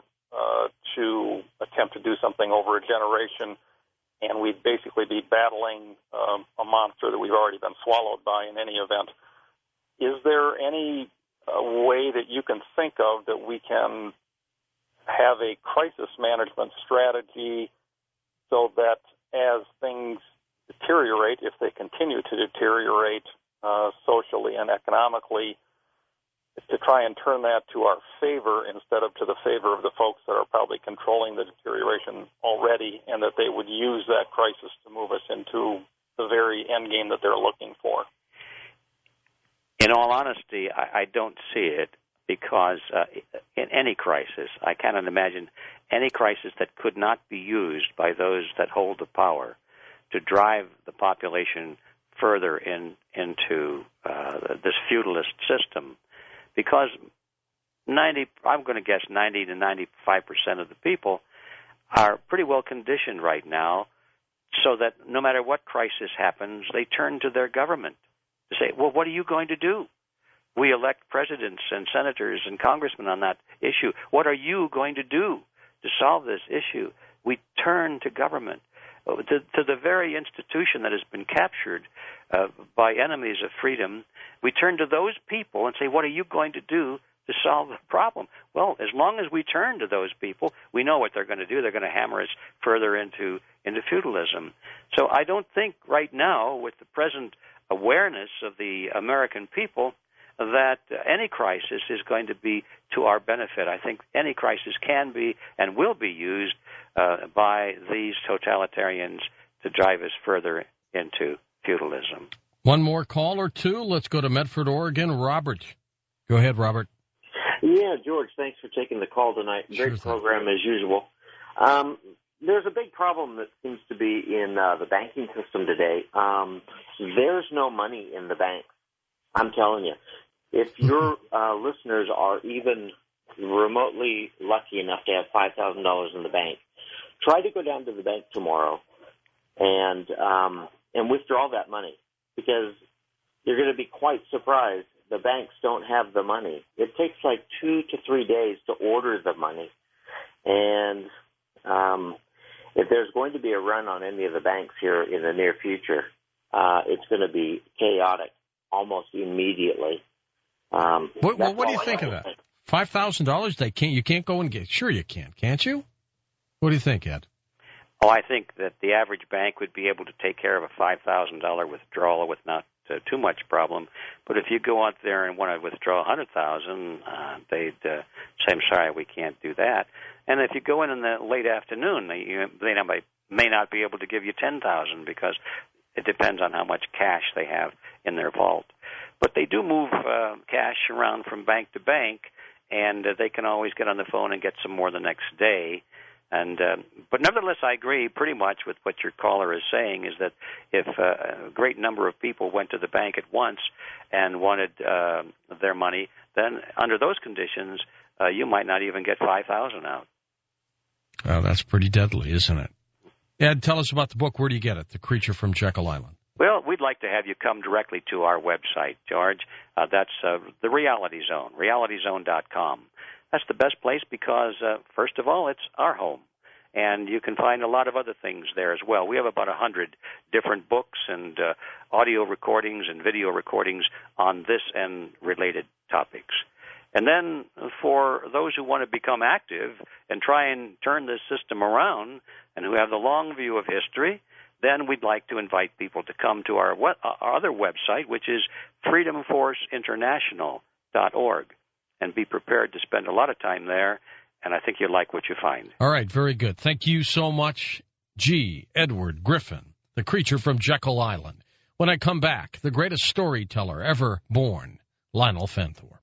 to attempt to do something over a generation, and we'd basically be battling a monster that we've already been swallowed by in any event. Is there any way that you can think of that we can have a crisis management strategy so that as things deteriorate, if they continue to deteriorate socially and economically, to try and turn that to our favor instead of to the favor of the folks that are probably controlling the deterioration already, and that they would use that crisis to move us into the very end game that they're looking for?
In all honesty, I don't see it, because in any crisis, I cannot imagine any crisis that could not be used by those that hold the power to drive the population further into this feudalist system, because I'm going to guess 90 to 95% of the people are pretty well conditioned right now, so that no matter what crisis happens, they turn to their government to say, well, what are you going to do? We elect presidents and senators and congressmen on that issue. What are you going to do to solve this issue? We turn to government, to the very institution that has been captured by enemies of freedom. We turn to those people and say, what are you going to do to solve the problem? Well, as long as we turn to those people, we know what they're going to do. They're going to hammer us further into feudalism. So I don't think right now, with the present awareness of the American people, that any crisis is going to be to our benefit. I think any crisis can be and will be used by these totalitarians to drive us further into feudalism.
One more call or two. Let's go to Medford, Oregon. Robert. Go ahead, Robert.
Yeah, George, thanks for taking the call tonight. Great program as usual. There's a big problem that seems to be in the banking system today. There's no money in the banks. I'm telling you. If your listeners are even remotely lucky enough to have $5,000 in the bank, try to go down to the bank tomorrow and withdraw that money, because you're going to be quite surprised. The banks don't have the money. It takes like 2 to 3 days to order the money. And if there's going to be a run on any of the banks here in the near future, it's going to be chaotic almost immediately.
What do you think of that? $5,000? You can't go and get. Sure, you can, can't you? What do you think, Ed?
Oh, I think that the average bank would be able to take care of a $5,000 withdrawal with not too much problem. But if you go out there and want to withdraw $100,000, they'd say, "I'm sorry, we can't do that." And if you go in the late afternoon, they may not be able to give you $10,000, because it depends on how much cash they have in their vault. But they do move cash around from bank to bank, and they can always get on the phone and get some more the next day. And but nevertheless, I agree pretty much with what your caller is saying, is that if a great number of people went to the bank at once and wanted their money, then under those conditions, you might not even get $5,000 out.
Well, that's pretty deadly, isn't it? Ed, tell us about the book. Where do you get it? The Creature from Jekyll Island.
Well, we'd like to have you come directly to our website, George. That's the Reality Zone, realityzone.com. That's the best place because, first of all, it's our home. And you can find a lot of other things there as well. We have about 100 different books and audio recordings and video recordings on this and related topics. And then for those who want to become active and try and turn this system around and who have the long view of history, then we'd like to invite people to come to our other website, which is freedomforceinternational.org, and be prepared to spend a lot of time there, and I think you'll like what you find.
All right, very good. Thank you so much, G. Edward Griffin, the Creature from Jekyll Island. When I come back, the greatest storyteller ever born, Lionel Fenthorpe.